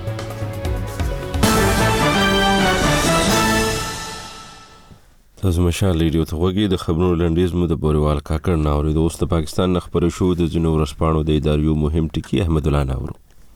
تاسو مشال ریډیو ته وګورئ. د خبرونو لنډیز مو د بوریوال کاکړ ناور. د اوس د پاکستان خبرو شو د جنوب ورسپانو د ادارو مهم ټکی احمد الله ناور.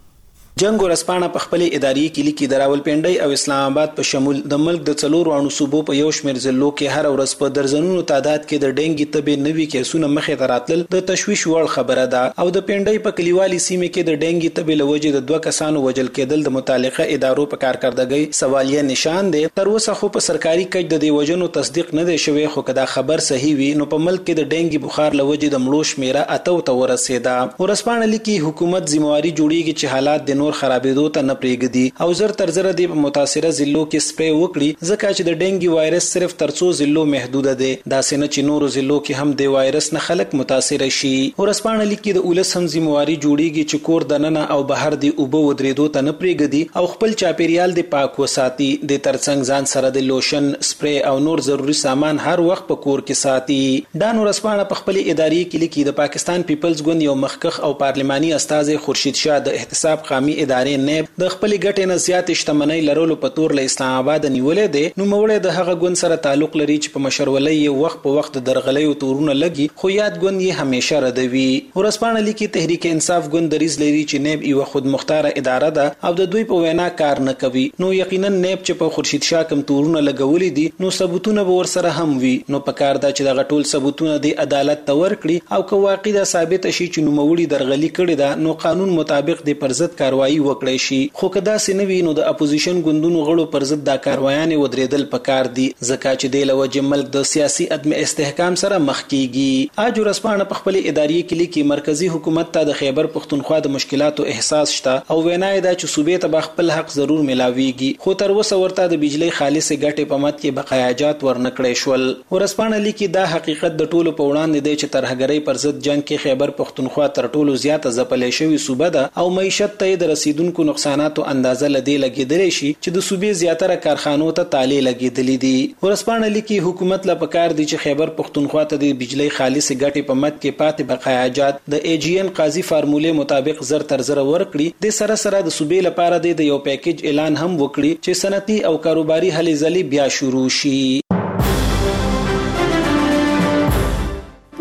جنگ ورسپانه په خپل اداري کلی کې د راولپنډي او اسلام آباد په شمول د ملک د 4 صوبو په یو شمېر ضلعو کې هر ورځ په درزنونو تعداد کې د ډنګي تبې نوي کیسونه مخې ته راتلل د تشویش وړ خبره ده. او د پنډي په کلیوالي سیمه کې د ډنګي تبې لوجې د 2 کسانو وژل کېدل د متعلقه ادارو په کارکردګۍ سوالیه نشان دی. تر اوسه خو په سرکاري کچ د دې وژنو تصدیق نه دی شوی، خو کدا خبر صحیح وي نو په ملک کې د ډنګي بخار لوجې د مړو شمیره اتو ته ورسېده. ورسپانه لیکي حکومت ذمہواری جوړیږي چې حالات د نور خرابېدو نه پریږدي او زر تر زر د متاثره ضلعو کې سپری وکړي، ځکه چې د ډنګي وایرس صرف تر څو ضلعو محدود ده. دا سینه چې نورو ضلعو کې هم د وایرس نه خلک متاثر شي. ورسپانه لیکي د اولس هم ذمہواری جوړیږي چې کور دننه او بهر د اوبو ودرېدو ته نه پریږدي او خپل چاپیریال د پاک وساتي. د ترڅنګ ځان سره د لوشن، سپری او نور ضروری سامان هر وخت په کور کې ساتي. دا ورسپانه په خپل اداري کې لیکي د پاکستان پیپلز ګوند یو مخکخ او پارلماني استاد خورشید شاه د احتساب قومي ادارې نه د خپل ګټې نه زیات شتمنۍ لرلو په تور له اسلام آباد نیولې دي. نو موړې د هغه ګوند سره تعلق لري چې په مشرولۍ یو وخت په وخت درغلې او تورونه لګي، خو یاد ګوند یې همیشه ردوي. ورسپانه لیکي تحریک انصاف ګوند دریز لري چې نیب یو خود مختاره اداره ده او د دوی په وینا کار نه کوي. نو یقینا نیب چې په خورشید شاه کوم تورونه لګولې دي نو ثبوتونه به ورسره هم وي. نو په کار ده چې د غټول ثبوتونه د عدالت ته ورکړي او که واقعي دا ثابت شي چې نو موړي درغلي کړي ده نو قانون مطابق د پرزت کاروایی وکړي شي. خو کدا سينوي نو د اپوزیشن ګوندونو غړو پر ضد دا کاروایان ودرېدل پکار دي، ځکه چې د لوجه ملک د سیاسي عدم استحکام سره مخ کیږي. اج ورسپانه په خپل اداري کلی کې مرکزی حکومت ته د خیبر پښتونخوا د مشکلاتو احساس شته او وینای دا چې صوبې ته خپل حق ضرور ملاويږي، خو تر اوسه ورته د بجلی خالص ګټې په مت کې بقایاجات ورنکړې شول. ورسپانه لیکي دا حقیقت د ټولو په وړاندې دی چې ترهګرۍ پر ضد جنگ کې خیبر پښتونخوا تر ټولو زیاته ځپلې شوی صوبه ده او معیشت ته د رسیدونکو نقصاناتو اندازه لدی لګیدلی شي چې د صوبې زیاتره کارخانو ته تالی لګیدلې دي. ورسپانه لیکي حکومت لا پکار دي چې خیبر پښتونخوا ته د بجلی خالص ګټې په مت کې پاتې بقایاجات د AGN قاضي فارمولې مطابق زر تر زر ورکړي. د سره سره د صوبې لپاره د یو پیکیج اعلان هم وکړي چې صنعتي او کاروباري هلې ځلې بیا شروع شي.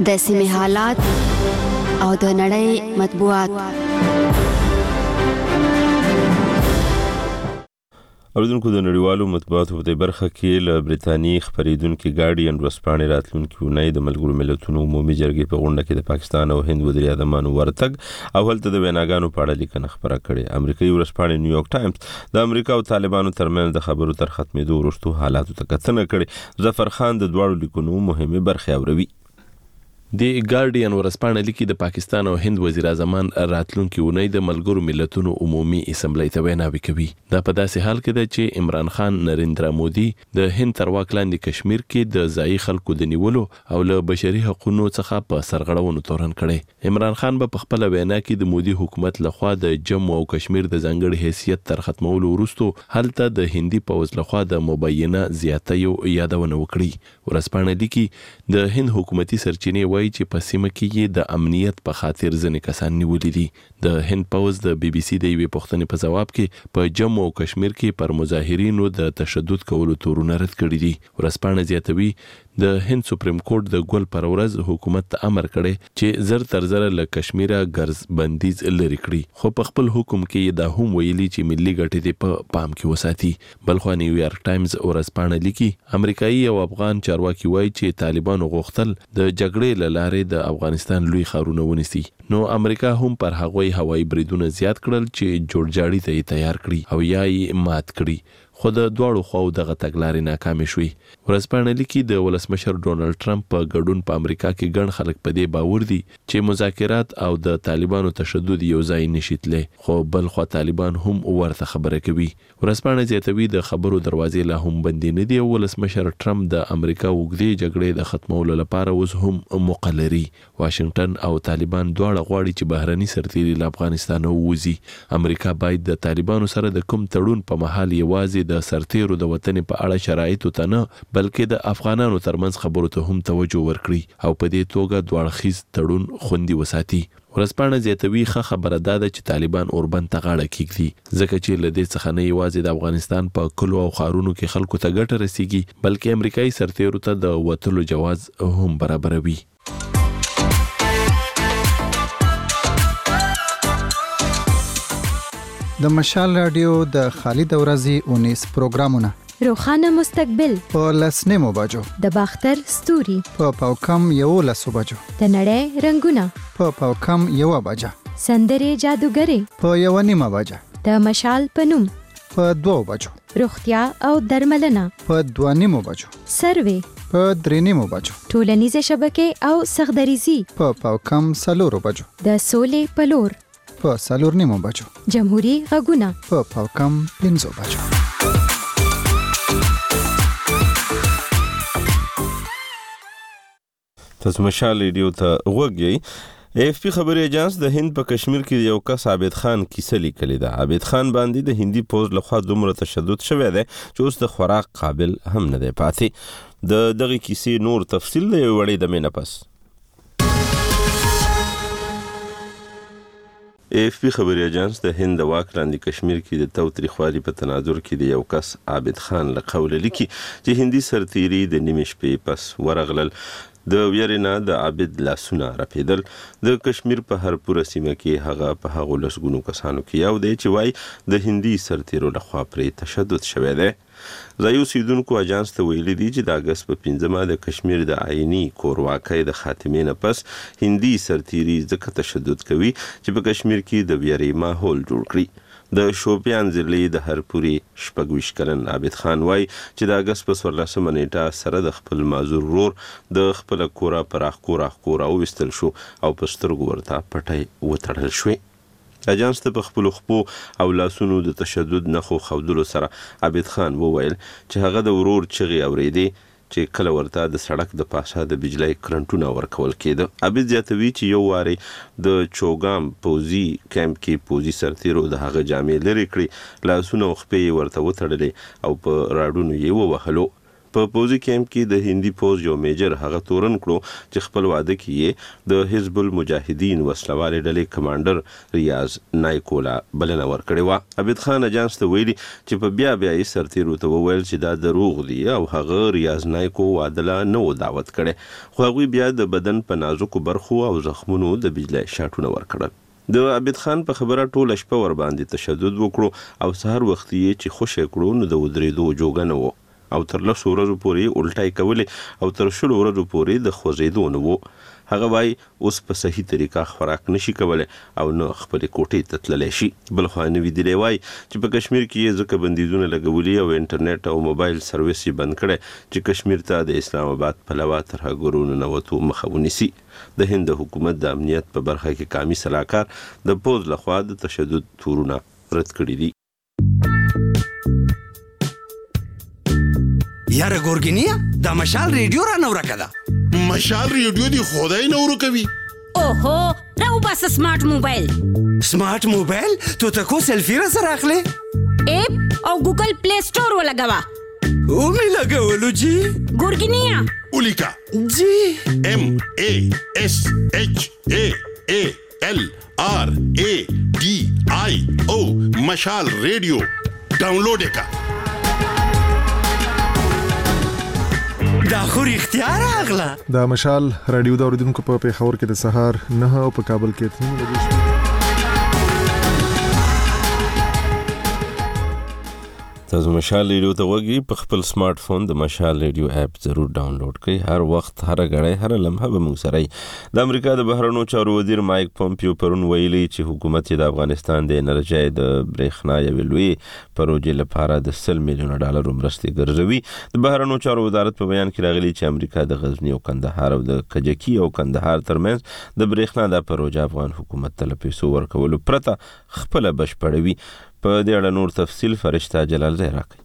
د سیمې حالات او د نړۍ مطبوعات. اوریدونکو د نړیوالو مطبوعاتو په برخه کې له برېټانیې خبریدونکو ګارډین ورځپاڼې راتلونکي اونۍ د ملګرو ملتونو عمومي جرګې په غونډه کې د پاکستان او هند وزیر اعظمانو ورتګ او هلته د ویناګانو په اړه لیکنه خبره کړې. امریکایي ورځپاڼې نیویارک ټایمز د امریکا او طالبانو ترمنځ د خبرو تر ختمېدو وروسته حالاتو ته کتنه کړې. ظفر خان د دواړو لیکونو مهمه برخې اوروي. د ګارډین ورځپاڼه لیکي د پاکستان او هند وزیر اعظمان راتلونکي اونۍ د ملګرو ملتونو عمومي اسمبلی ته ویناوي کوي. دا په داسې حال کې ده چې عمران خان نریندرا مودي د هند تر واک لاندې کشمیر کې د ځایي خلکو د نیولو او له بشري حقوقو څخه په سرغړونو تورن کړي. عمران خان به په خپل وینا کې د مودي حکومت لخوا د جموں او کشمیر د ځانګړي حیثیت تر ختمولو وروسته هلته د هندي پوځ لخوا د مبینه زیاتیو یادونه وکړي. ورځپاڼه لیکي د هند حکومتي سرچینې چې په سیمه کې د امنیت په خاطر ځنې کسان نیولې دي. د هند پوځ د بي بي سي د یوې پوښتنې په جواب کې په جموں او کشمیر کې پر مظاهرینو د تشدد کولو تورونه رد کړي دي. ورځپاڼه زیاتوي د هند سپریم کورټ د ګل پر ورځ حکومت ته امر کړي چې زر تر زر له کشمیره ګرځ بندیز لري کړي، خو په خپل حکم کې دا هم ویلي چې ملي ګټې دې په پام کې وساتي. بلخو نیویارک ټایمز ورځپاڼه لیکي امریکایي او افغان چارواکي وایي چې طالبانو غوښتل د جګړې له لارې د افغانستان لوی ښارونه ونیسي. نو امریکا هم پر هغوی هوایي بریدونه زیات کړل چې جوړجاړي ته تیار کړي او یا یې مات کړي، خو د دواړو خواو دغه تګلارې ناکامې شوې. ورځپاڼه لیکي د ولسمشر ډونالد ټرمپ په ګډون په امریکا کې ګڼ خلک په دې باور دي چې مذاکرات او د طالبانو تشدد یو ځای نشي تللی، خو بل خو طالبان هم ورته خبره کوي. ورځپاڼه زیاتوي د خبرو دروازې لا هم بندې نه دي او ولسمشر ټرمپ د امریکا اوږدې جګړې د ختمولو لپاره اوس هم مقلري. واشنگټن او طالبان دواړه غواړي چې بهرني سرتیري له افغانستان ووځي. امریکا باید د طالبانو سره د کوم تړون په مهال یوازې د سرتیرو د وطن په اړه شرایطو ته نه بلکې د افغانانو ترمنځ خبرو ته هم توجه ورکړي او په دې توګه دواړخیز تړون خوندي وساتي. ورځپاڼه زیاتوي ښه خبره ده چې طالبان اوربند ته غاړه کېږدي، ځکه چې له دې څخه نه یوازې د افغانستان په کلو او ښارونو کې خلکو ته ګټه رسیږي بلکې امریکایي سرتیرو ته د وتلو جواز هم برابروي. د مشال رادیو د خالد ورځي 19 پروګرامونه روخانه مستقبل په لسنیمو بجو د باختر ستوري په پاوکم یو لسو بجو د نړۍ رنگونه په پاوکم یو بجه سندره جادوګری په یو نیمه بجه د مشال پنوم په 2 بجو روغتیا او درملنه په 2 نیمو بجو سروي په 3 نیمو بجو ټولنیزه شبکې او سخدریزي په پاوکم سلورو بجو د سولې پلور په سلور نیمو بجو جمهوریت غږونه په پاوکم 5 بجو. تاسو مشال ریډیو ته وګورئ. AFP خبري اجانس د هند په کشمیر کې یو کس عابد خان کیسه لیکلې ده. عابد خان باندې د هندي پوز لخوا دومره تشدد شوی دی چې اوس د خوراک قابل هم نه دی پاتې. د دغه کیسې نور تفصیل دی وړي د مینه پس. AFP خبري اجانس د هند د واک لاندې کشمیر کې د تاوتریخوالي په تناظر کې د یو کس عابد خان له قوله لیکي چې هندي سرتیري د نیمه شپې پس ورغلل. د ویرینا د عابد لاسونه رپیدل. د کشمیر په هر پوره سیمه کې هغه په هغو لسګونو کسانو کې یو دی چې وای د هندي سرتیرو لخوا پرې تشدد شوی دی. ځایي اوسیدونکو اجانس ته ویلي دي چې د اګست په 15 د کشمیر د آئینی کورواکۍ د خاتمې نه پس هندي سرتیري ځکه تشدد کوي چې په کشمیر کې د ویرې ماحول جوړ کړي. د شوپیان ضلعې د هرپوري 26 کلن عابد خان وای چې د اګست په 14 نیټه سره د خپل معذور ورور د خپل کورا پراخ کورا وستل شو او په سترګو ورته پټي وتړل شوې. اجانس ته په خپل خپو او لاسونو د تشدد نخو خودلو سره عابد خان وویل چې هغه د ورور چغې اورېدې چې کله ورته د سړک د پاسه د بجلی کرنټونه ورکول کېده. عابد زیاتوي چې یو واري د چوګام پوزي کیمپ کې پوزي سرتیرو د هغه جامې لري کړې، لاسونه او خپې ورته وتړلې او په راډونو یې ووهلو. په پوزي کیمپ کې د هندي پوز یو میجر هغه تورن کړو چې خپل واده کې د حزب المجاهدین وسلواله ډلې کمانډر ریاض نایکولا بلنه ورکړې و. عبید خان اجانس ته ویلي چې په بیا یې سرتیرو ته وویل چې دا دروغ دي او هغه ریاض نایکو واده لا نه دعوت کړي، خو هغوی بیا د بدن په نازکو برخو او زخمونو د بجلی شاټونه ورکړل. د عبید خان په خبره ټوله شپه ور باندې تشدد وکړو او سهار وخت یې چې خوشې کړو نو د ودرېدو جوګه نه و او تر 10 ورځو پورې الټای کولې او تر 10 ورځو پورې د خوځېدو نه و. هغه وای اوس په صحیح طریقه خوراک نشي کولای او نو خپل کوټې ته تللی شي. بل خو نوی دی وای چې په کشمیر کې ځکه بندیزونه لګولي او انټرنیټ او موبایل سرویس یې بند کړي چې کشمیر ته د اسلام آباد په لوا تر هغورونو نوتو مخه ونیسي. د هند حکومت د امنیت په برخه کې کامي صلاحکار د پوز لخوا د تشدد تورونه رد کړي دي. یاره ګورګینیا دا مشال ریډیو را نو راکدا. مشال ریډیو دی خدای نو ورکوي. اوهو راو بس سمارټ موبایل. سمارټ موبایل ته تکو سلفی را سره اخلي اپ او ګوګل پلی سٹور ولګوا. او می لګولو جی ګورګینیا اولیکا جی MASHALRADIO مشال ریډیو ډاونلوډ کا. دا خو اختیار اغلا. دا مشال رادیو دا اوریدونکو په پیښور کې د سهار 9 او په کابل کې 3 بجې. تاسو مشال ریډیو ته وګورئ په خپل سمارټ فون د مشال ریډیو اپ ضرور ډاونلوډ کړئ. هر وخت هر غړی هر لمحه به موږ سره. د امریکا د بهرنیو چارو وزیر مایک پومپیو پرون ویلي چې حکومت د افغانستان د انرژي د برېښنا یوې لوی پروژې لپاره د $100 میلیون مرستې ګرځوي. د بهرنیو چارو وزارت په بیان کې راغلي چې امریکا د غزنی او کندهار او د کجکی او کندهار ترمنځ د برېښنا د پروژې افغان حکومت ته پیسې ورکول پرته خپل بشپړوي. په دې اړه نور تفصیل فرشته جلال زه راکړم.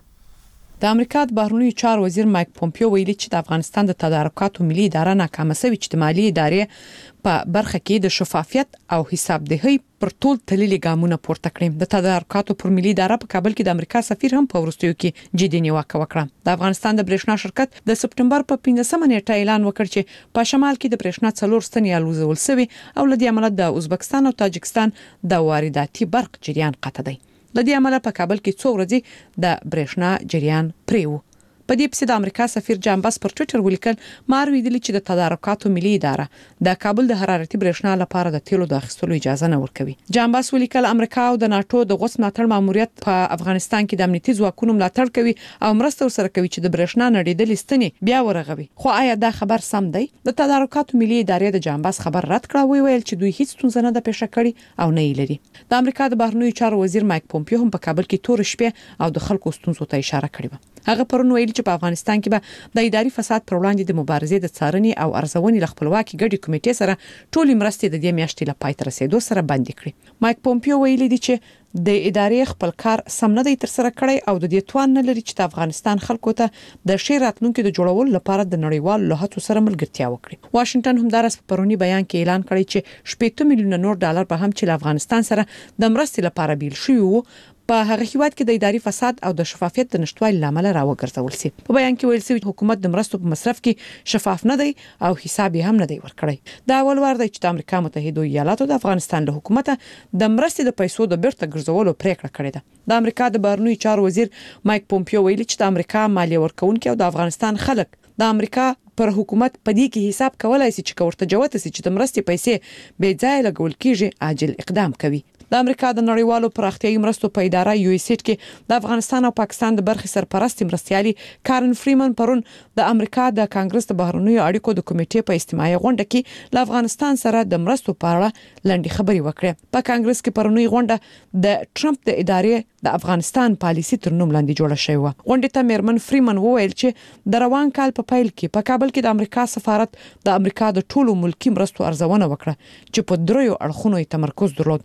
د امریکا د بهرنیو چارو وزیر مایک پومپیو ویلي چې د افغانستان د تدارکاتو ملي اداره ناکامه شوې چې د مالی ادارې په برخه کې د شفافیت او حسابدهي پر ټول تللي ګامونه پورته کړي. د تدارکاتو پر ملي اداره په کابل کې د امریکا سفیر هم په ورستیو کې جدي نیوکه وکړه. د افغانستان د برېښنا شرکت د سپټمبر په 15 نیټه اعلان وکړ چې په شمال کې د برېښنا 4 ستنې الوزول شوی او لدی عمله د ازبکستان او تاجکستان د وارداتي برق جریان قطع دی. لدی عمله په کابل کې 2 ورځې د برېښنا جریان پریو. په دې پسې د امریکا سفیر جان باس پر ټوئیټر ولیکل مار ویلي چې د تدارکاتو ملي اداره د کابل د حرارتي برېښنا لپاره د تیلو د اخیستلو اجازه نه ورکوي. جان باس ولیکل امریکا او د ناتو د غوث ملاتړ ماموریت په افغانستان کې د امنیتي ځواکونو ملاتړ کوي او مرسته ورسره کوي چې د برېښنا نړیدلې ستنې بیا ورغوي. خو آیا دا خبر سم دی؟ د تدارکاتو ملي ادارې د جان باس خبر رد کړ او ویل چې دوی هیڅ ستونزه نه ده پیښ کړې او نه یې لري. د امریکا د بهرنیو چارو وزیر مایک پومپیو هم په کابل کې تور شپه او د خلکو ستونزو ته اشاره کړې و. هغه پرون ویل چې په افغانستان کې به د اداري فساد پر وړاندې د مبارزې د څارنې او ارزونې ل خپلواکي ګډي کمیټې سره ټولې مرستې د دې میاشتې ل پای ته رسیدو سره بندي کړې. مایک پومپیو ویلي دی چې د ادارې خپل کار سم نه دی تر سره کړی او د دې توان نه لري چې د افغانستان خلکو ته د شی راتلونکو د جوړولو لپاره د نړیوال لوحاتو سره ملګرتیا وکړي. واشنگټن همدارس په پرونی بیان کې اعلان کړی چې $70 میلیون به هم چې افغانستان سره د مرستې لپاره بیل شوی وو په هغه هیواد کې د اداري فساد او د شفافیت د نشټوالي لامل راوګرځول شي. په بیان کې ویل شوی حکومت د مرستو په مصرف کې شفاف نه دی او حساب هم نه دی ورکړی. دا اول وار دی چې د امریکا متحده ایالاتو د افغانستان له حکومت د مرستې د پیسو د بیرته ګرځولو پریکړه کړې ده. د امریکا د بهرنیو چارو وزیر مایک پومپیو ویلي چې د امریکا مالیه ورکونکو او د افغانستان خلک د امریکا پر حکومت په دې کې حساب کولای شي چې ورته جوته شي چې د مرستې پیسې بې ځای لګول کیږي عاجل اقدام کوي. د امریکا د نړیوالو پراختیایي مرستو په اداره USAID کې د افغانستان او پاکستان د برخې سرپرست مرستيالي کارن فریمن پرون د امریکا د کانګرس د بهرنیو اړیکو د کمیټې په اجتماعي غونډه کې له افغانستان سره د مرستو په اړه لنډي خبري وکړه. په کانګرس کې پرونی غونډه د ټرمپ د ادارې د افغانستان پالیسي تر نوم لاندې جوړه شوې و. غونډه ته میرمن فریمن وویل چې د روان کال په پیل کې په کابل کې د امریکا سفارت د امریکا د ټولو ملکی مرستو ارزونه وکړه چې په دریو اړخونو تمرکز درلود. د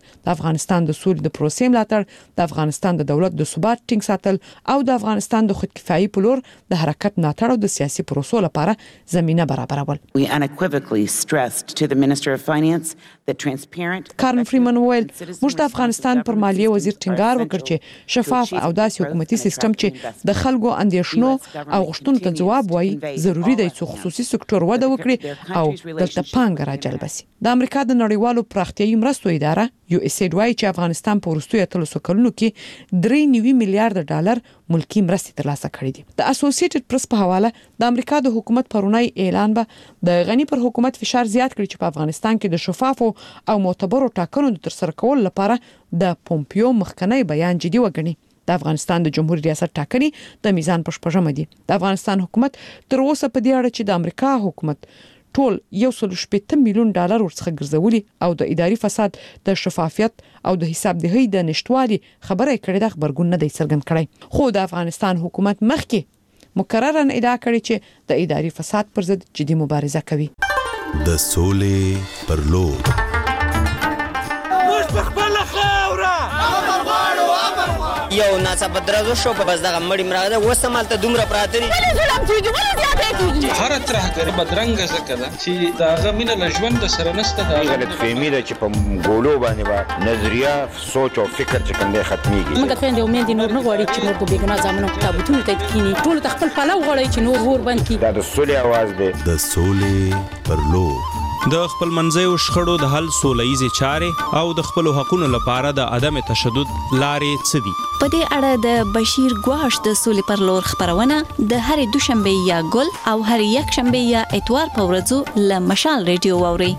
افغانستان د سولې د پروسې ملاتړ، د افغانستان د دولت د ثبات ټینګ ساتل او د افغانستان د خودکفایي په لور د حرکت ملاتړ او د سیاسي پروسو لپاره زمينه برابرول. We unequivocally stressed to the Minister of Finance that transparent کارن فریمن ویل موږ د افغانستان پر مالیه وزیر ټینګار وکړ چې شفاف او داسې حکومتي سیستم چې د خلکو اندېښنو او غوښتنو ته جواب وایي ضروری دی چې خصوصي سکتور وده وکړي او دلته پانګه راجلب شي. د امریکا د نړیوالو پراختیایي مرستو اداره USAID وايي چې افغانستان په وروستیو 300 کلونو کې 3.9 میلیارډ ډالر ملکی مرستې ترلاسه کړې دي. د اسوسییټډ پریس په حواله د امریکا د حکومت پرونی اعلان به د غنی پر حکومت فشار زیات کړي چې په افغانستان کې د شفافو او معتبرو ټاکنو د ترسره کولو لپاره د پومپیو مخکنی بیان جدي وګڼي. د افغانستان د جمهوریت ریاست ټاکنې د میزان په شپږمه دي. د افغانستان حکومت تر اوسه په دې اړه چې د امریکا حکومت ټول 1.8 میلیون ډالر ورڅخه ګرځولي او د اداري فساد، د شفافیت او د حساب دهۍ د نشټوالي خبره کړې د خبرګون نه دی څرګند کړی. خو د افغانستان حکومت مخکې مکررا ادعا کړې چې د اداري فساد پر ضد جدي مبارزه کوي. د سولې پر لور یو ناڅاپه درزو شو په بس دغه مړی مراغه وسمالته دومره پراته دي ظلم کیږي ولې زیاته کیږي هر طرح کې بدرنګ زکه ده چې داغه مینه لژوند سره نسته دا غلط فهمي ده چې په ګولو باندې با نظریه سوچ او فکر چې کنده ختميږي. موږ ته د امید نور نه غواړي چې نور به ګناه ځامنو کتابونه ته کینی ټول تخپل پلو غواړي چې نور ور بند کی. دا د سولې आवाज ده. د سولې پر لور د خپل منځیو شخړو د حل سوله‌ایزي چارې او د خپل حقوقو لپاره د عدم تشدد لارې څه دي. په دې اړه د بشیر ګواش د سولې پر لور خبرونه د هرې دوشنبه یا ګل او هرې یکشنبه یا اتوار په ورځو له مشال ریډیو واوري.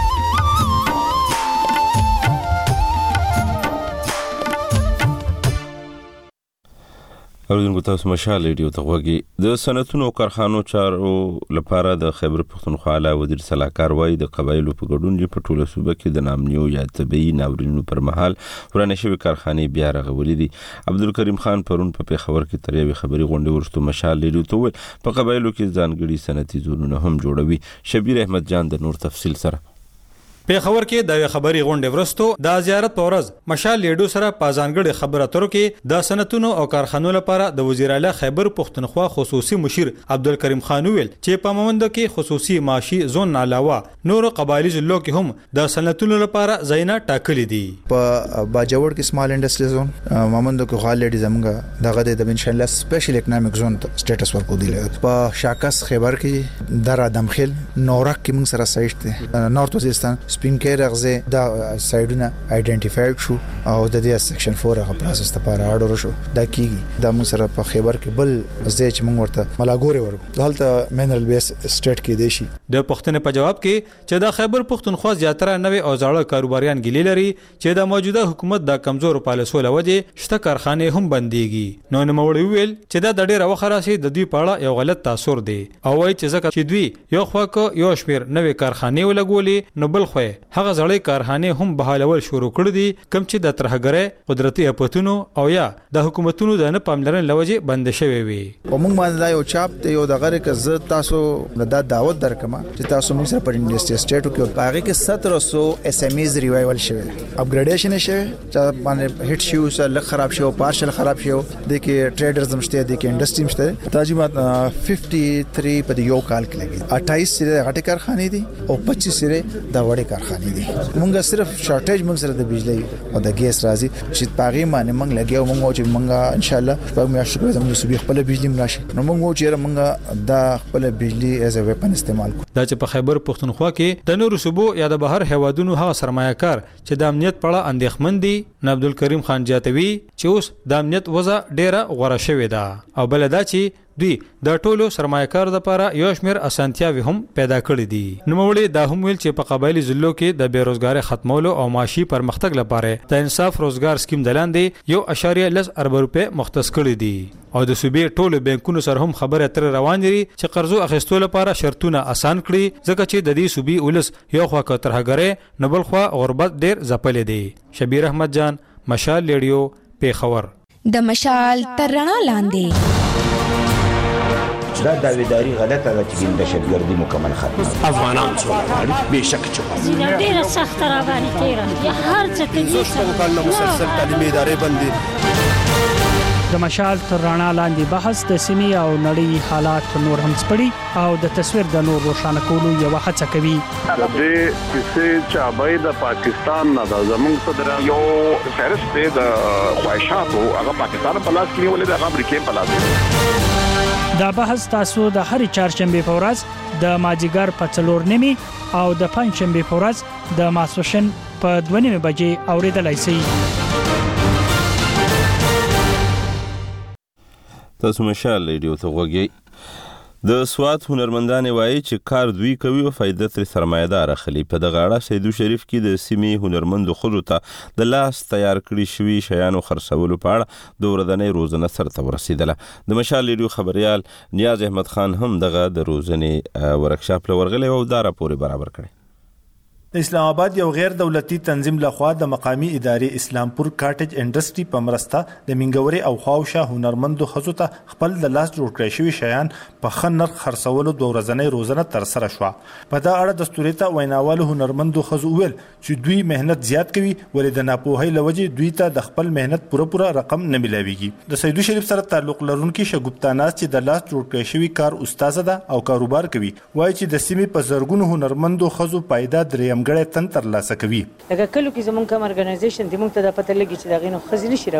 اوریدونکو تاسو مشال ریډیو ته غوږی. د صنعتونو او کارخانو چارو لپاره د خیبر پښتونخوا اعلی وزیر صلاحکار وایي د قبایلو په ګډون په ټوله صوبه کې د نامنیو یا طبيعي ناورینونو پر مهال ورانه شوی کارخانې بیا رغولې دي. عبدالکریم خان پرون په پیښور کې تر یوې خبري غونډې وروسته مشال ریډیو ته وویل په قبایلو کې ځانګړي صنعتي زونونه هم جوړوي. شبیر احمد جان د نور تفصیل سره پیښور کې د خبري غونډې ورستو د زیارت په ورځ مشال لیډو سره په ځانګړي خبره اترو کې د صنعتونو او کارخانو لپاره د وزیر اعلی خیبر پښتونخوا خصوصي مشیر عبدالکریم خان ویل چې په مومند کې خصوصي معاشي زون علاوه نور قبایلی ضلعو کې هم د صنعتونو لپاره ځایونه ټاکلي دي. په باجوړ کې سمال انډستری زون مومند کې غالډي زمګه دغه د ان شاء الله سپیشل اکونومیک زون سټیټس ورکو دی. په شاکس خیبر کې در ادمخیل نورک کې موږ سره سایت دی نورث وزیرستان سپین کې رغزه دا سایډونه آیډنټیفاید شو او د دې سیکشن 4 غو پروسس لپاره اډر شو. دا کیږي د موږ سره په خیبر کې بل ځای چې موږ ورته ملاګوري ورکو دلته مینرل بیس سټیټ کې دی شي. د پښتنې په جواب کې چې د خیبر پښتونخوا زیاتره نوې او زاړه کاروباریان ګیلې لري چې د موجوده حکومت د کمزور پالیسو لوجه شته کارخانه هم بنديږي. نو نوموړي ویل چې دا د ډېر وخت راشي د دوی په اړه یو غلط تاثر دی او وايي چې ځکه چې دوی یو خواکو یو شمیر نوې کارخانه ولګولې نو بل خو هغه ځړې کارخانه هم بحالول شروع کړې دي کوم چې د ترهګرۍ قدرتي اپتونو او یا د حکومتونو د نه پاملرنې لوجه بند شوی وي. او موږ باندې یو چاپ ته یو دغه که تاسو د دعوت درکمه چې تاسو موږ سره پر انډستری سټیټو کې هغه کې 1700 اس ام ایز ریوایول شوی اپګریډیشن شوی چې باندې هټ شو سره خراب شو پارشل خراب شو د کې ټریډرز مشته د کې انډستری مشته تاجمات 53 په یو کال کې لګي 28 سره غټه کارخانه دي او 25 سره د وړې کارخانه دي. مونږ صرف شارټیج مونږ سره د بجلی او د ګیس راځي چې پاغي باندې مونږ لګیو مونږ چې مونږ ان شاء الله په میاشتو کې زموږ صوبې خپل بجلی ملاشي نو مونږ چې مونږ د خپل بجلی ایز ا ویپن استعمال کوو. دا چې په خیبر پښتونخوا کې د نورو صوبو یا د بهر هوادونو هغه سرمایه‌کار چې د امنیت په اړه اندېښمن دي عبدالکریم خان جاتوی چې اوس د امنیت وضع ډیره غوړه شوې ده او بل دا چې دوی د ټولو سرمایه‌کار لپاره یو شمیر اسانتیاوي هم پیدا کړې دي. نوموړي دا هم ویل چې په قبایلی ضلعو کې د بیروزګاری ختمولو او معاشي پرمختګ لپاره د انصاف روزګار سکیم دلاندې 1.10 ارب روپے مختص کړي دي او د صوبې ټولو بانکونو سره هم خبره تر روان دي چې قرضو اخیستو لپاره شرطونه اسان کړي ځکه چې د دې صوبې ولس یو خوا کترهګره نه بل خوا غربت ډیر ځپلې دي. شبیر احمد جان مشال ریډیو پیښور. د مشال تر رڼا لاندې دا داویداری غلطه ده چې دهشتګردي مکمل ختمه افغانان سوله غواړي بېشکه چې ډېره سخته روانه تېره هر څه کوي شپږ کلونه مسلسل تعلیمي ادارې بندي د مشال تر رڼا لاندې بحث د سیمې او نړۍ حالات نور هم سپړي او د تصویر د نور روښانه کولو یو هڅه کوي. د دې کیسې چابای د پاکستان نه د زمونږ صدر یو فهرست دی د خواهشاتو هغه پاکستان په لاس کې ولې د امریکا په لاس. دا بحث تاسو د هر چهارشنبه په ورځ د ماجیګر په 4:30 او د پنځشنبه په ورځ د ماسپښین په 2:30 بجې اوریدلای شئ. تاسو مشال ریډیو ته غوږی. د سوات هنرمندان وایي چې کار دوی کوي او فائدہ تر سرمایدار اخلي. په دغه اړه سیدو شریف کې د سیمې هنرمندو خلکو ته د لاس تیار کړي شوی شیانو خرڅولو په اړه د ورځنۍ روزنه سرته ورسیدله. د مشال ریډیو خبريال نیاز احمد خان هم دغه د روزنې ورکشاپ لورغلی او دا راپور برابر کړی. د اسلام آباد یو غیر دولتي تنظیم لخوا د مقامی ادارې اسلامپور کاټج انډستری په مرسته د منګوري او خواوشه هنرمندو خزو ته خپل د لاس جوړ کړی شوی شیان په خنر خرڅولو د ورځنۍ روزنه تر سره شو. په دا اړه د ستوريته ویناوالو هنرمندو خزو ویل چې دوی مهنت زیات کوي ولې د ناپوهۍ لوجې دوی ته د خپل مهنت پوره رقم نه ملاويږي. د سیدو شریف سره تعلق لرونکي شګفتا ناز چې د لاس جوړ کړی شوی کار استاد ده او کاروبار کوي وایي چې د سیمې په زرګونو هنرمندو خزو پایدا دریم غړې تن تر لاسه کوي. لکه کلو کې زمونږ کوم ارګنایزیشن دی موږ ته د پته لګي چې دا غینو خزینه شي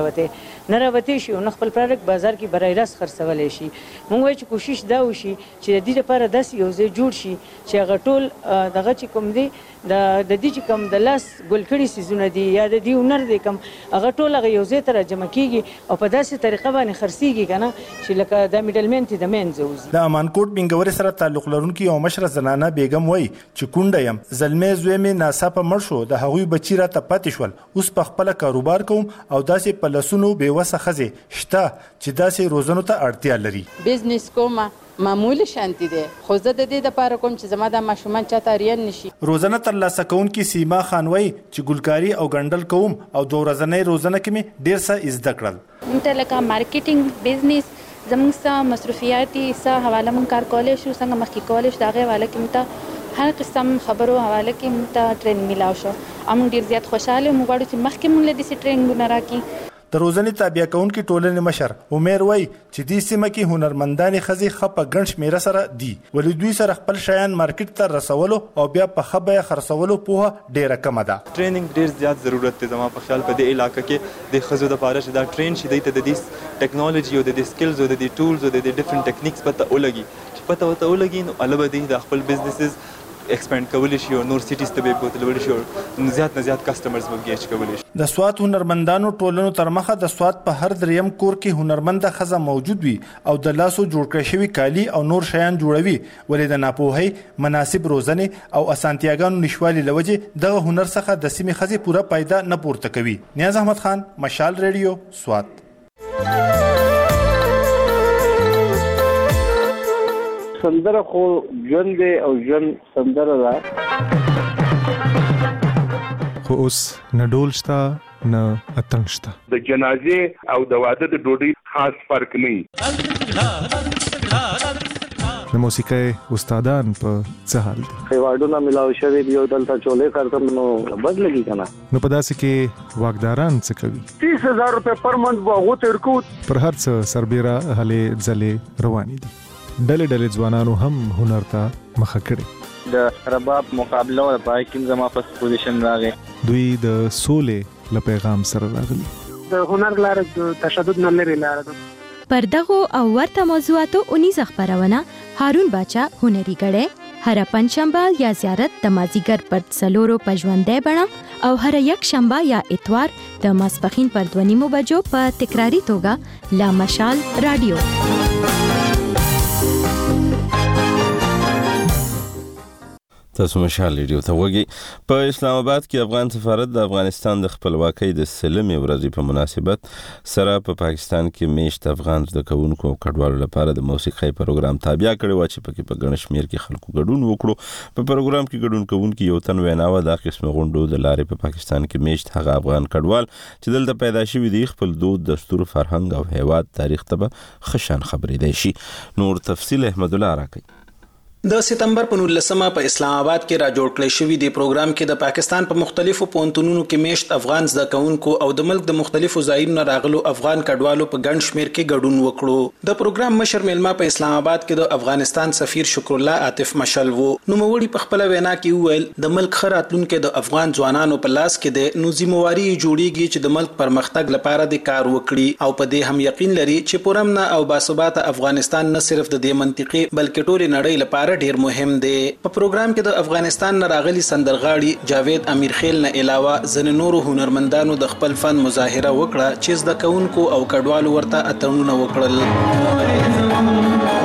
راوته شي او خپل پروډکټ بازار کې برای راست خرڅولای شي. موږ وایو چې کوشش دا وشي چې د دې لپاره داسې یو ځای جوړ شي چې هغه ټول دغه چې کوم دی د دې چې کوم د لاس ګل کړي سيزونه دي یا د دې هنر دی کوم هغه ټول هغه یو ځای ته راجمع کیږي او په داسې طریقه باندې خرڅيږي کنه چې لکه د میډلمنت د منځوزي. د امانکوټ منګوري سره تعلق لرونکي او مشره زنانه بیگم وای چې کونډه يم زلمې زوی مې ناڅاپه مړ شو د هغوی بچی را ته پاتې شول اوس په خپل کاروبار کوم او داسې په لسونو بیوسه خزه شته چې داسې روزنو ته اړتیا لري. بزنس کومه معمولی شانتی ده خو زه د دې لپاره کوم چې زما د ماشومان چاته ریان نشي. روزنه تر لاسه کوونکې سیما خانوي چې ګلکاری او ګندل کوم او د ورځنۍ روزنه کې مې ډیر څه زده کړل. مته لکه مارکیټینګ بزنس زموږ سره مصرفياتي سره حواله مون کار کولای شو څنګه مخکې کولای شو دغه حواله کې مته هر قسم خبرو حواله کې مته ټریننګ ملاو شو. امون ډیر زیات خوشاله مو غواړو چې مخکې مونږ له دې ټریننګ نه راکې. د روزنې تابع کونکي ټولنې مشر عمر وای چې دې سیمه کې هنرمندان خزي خپه ګڼ شمیره سره دي ولې دوی سره خپل شیان مارکیټ ته رسولو او بیا په خبره خرڅولو په ډیره کم ده. ټریننګ ډیر زیات ضرورت دی زما په خیال په دې علاقې کې د خزو د لپاره چې دا ټرین شي د دې ټیکنالوژي او د دې سکلز او د دې ټولز او د دې ډیفرنٹ ټیکنیکس پته ولګي چې پته وته ولګي نو البته د خپل بزنسز ایکسپاند کولی شي او نور سیټیز ته به بوتل شي او زیات نه زیات کسٹمرز به گیج کولی شي. د سوات هنرمندانو ټولنو تر مخه د سوات په هر دریم کور کې هنرمند خزه موجود وي او د لاسو جوړ کړی شوی کالی او نور شیان جوړوي ولې د ناپوهۍ مناسب روزنه او اسانتیاګانو نشوالي لوجه دغه هنر څخه د سیمې خزي پوره پیدا نه پورته کوي. نیاز احمد خان مشال ریډیو سوات. سندره خو ژوند دی او ژوند سندره ده خو اوس نه ډول شته نه اتڼ شته. د جنازې او د واده د ډوډۍ خاص فرق نه د موسیقۍ استادان په څه حال دي؟ خیواړونه ملاو شوی دی او دلته چولې کارتم نو بد لګي کنه. نو په داسې کې واګداران څه کوي؟ 30000 روپے پر منث واغو تر کو پر هر څه سربېره هلې ځلې روانې دي. ډلې ځوانانو هم هنر ته مخه کړي. د رباب مقابله او پای کې زما په پوزیشن راغی. دوی د سولې له پیغام سره راغلي. د هنر لار د تشدد نه لري لار ده. پر دغه او ورته موضوعاتو 19 خبرونه هارون باچا هنري غړې هر پنځشنبه یا زیارت د مازیګر پر څلورو پژوندې بڼه او هر یک شنبه یا اتوار د ماسپخین پر 2:30 بجو په تکراری توګه لا مشال رادیو. تاسو مشال ریډیو ته وګورئ. په اسلام آباد کې افغان سفارت د افغانستان د خپلواکۍ د سلمې ورځې په مناسبت سره په پاکستان کې میشت افغان زده کوونکو او کډوالو لپاره د موسیقۍ پروګرام تابع کړی و چې پکې په ګڼ شمېر کې خلکو ګډون وکړو. په پروګرام کې ګډون کوونکي یو تن ویناوه د قسم غونډو د لارې په پاکستان کې میشت هغه افغان کډوال چې دلته پیدا شوي دي خپل دود، دستور، فرهنګ او هیواد تاریخ ته به ښه شان خبرېدای شي. نور تفصیل احمد الله راکوي. د سپتمبر په 19 په اسلام آباد کې را جوړ کړی شوی دی پروګرام کې د پاکستان په مختلفو پونتونونو کې میشت افغان زده کوونکو او د ملک د مختلفو ځایونو راغلو افغان کډوالو په ګڼ شمیر کې ګډون وکړو. د پروګرام مشر میلمه په اسلام آباد کې د افغانستان سفیر شکر الله عاطف مشل وو. نو موړي په خپل وینا کې وویل د ملک خراتلونکو د افغان ځوانانو په لاس کې د نو ذمہواری جوړیږي چې د ملک پرمختګ لپاره د کار وکړي او په دې هم یقین لري چې پرمنه او باثباته افغانستان نه صرف د دې منطقې بلکې ټول نړۍ لپاره ډیر مهم دی. په پروګرام کې د افغانستان نه راغلي سندرغاړي جاوید امیر خیل نه علاوه ځنې نورو هنرمندانو د خپل فن مظاهره وکړه چې زده کوونکو او کډوالو ورته اتڼونه وکړل.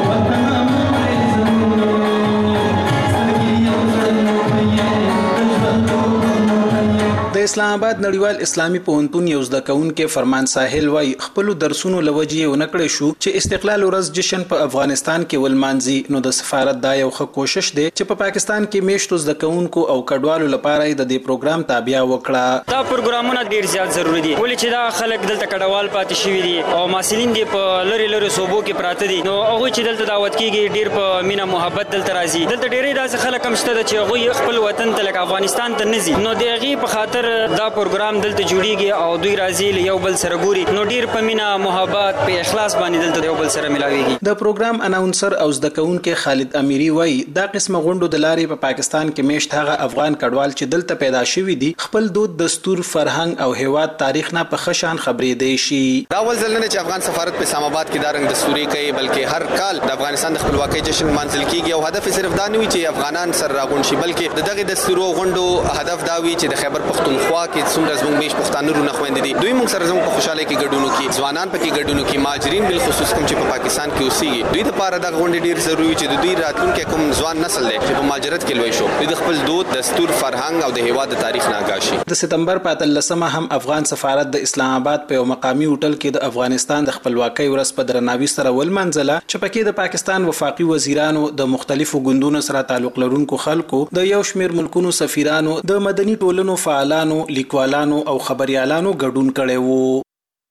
د اسلام آباد نړیوال اسلامي پوهنتون یو زده کوونکی فرمان ساحل وای خپل درسونو لوجې ونکړې شو چې استقلال ورځ جشن په افغانستان کې ولمانځي. نو د سفارت دا یو ښه کوشش دی چې په پاکستان کې میشتو زده کوونکو او کډوالو لپاره د دې پروګرام تابع وکړه. دا پروګرامونه ډیر زیات ضروری دي ولې چې دا خلک دلته کډوال پاتې شوي دي او ماسلین دي په لری لری صوبو کې پراته دي. نو هغه چې دلته دعوت کیږي ډیر په مینا محبت دلته راځي. دلته ډیرې داسې خلک هم شته چې هغه خپل وطن ته لکه افغانستان ته نزي. نو دغه په خاطر دا پروګرام دلته جوړیږي او دوی راځي یو بل سره ګوري. نو ډیر په مینا محبت په اخلاص باندې دلته یو بل سره ملاويږي. د پروګرام اناونسر او زده کوونکي خالد امیری وای دا قسمه غونډو د لارې په پاکستان کې میشت هغه افغان کډوال چې دلته پیدا شوي دي خپل دود، دستور، فرهنګ او هیواد تاریخ نه په خشان خبرېدای شي. دا ول ځل نه چې افغان سفارت په اسلام آباد کې دا رنګ دستوري کوي بلکې هر کال د افغانستان د خپلواکۍ جشن منځل کیږي او هدف صرف دا نه وي چې افغانان سره راغون شي بلکې دغه دستورو غونډو هدف دا وي چې د خیبر پختونخوا کې څومره زموږ میش پښتانه رونه خويندې دي دوی موږ سره زموږ په خوشاله کې ګډونو کې ځوانان پکې ګډونو کې ماجرین بل خصوص کوم چې په پاکستان کې اوسېږي دوی لپاره دا غونډې ډیر ضروري چې د دوی راتلونکي کوم ځوان نسل دی چې په ماجرت کې لوي شو دوی د خپل دود، دستور، فرهنګ او د هیواد د تاریخ نه آگاه شي. د سپتمبر په 13 هم افغان سفارت د اسلام آباد په یو مقامی هوټل کې د افغانستان د خپلواکۍ ورځ په درناوي سره ولمنځله چې پکې د پاکستان وفاقي وزیرانو د مختلفو ګوندونو سره تعلق لرونکو خلکو د یو شمیر ملکونو سفیرانو د مدني ټولنو فعالانو، لیکوالانو او خبريالانو ګډون کړي وو.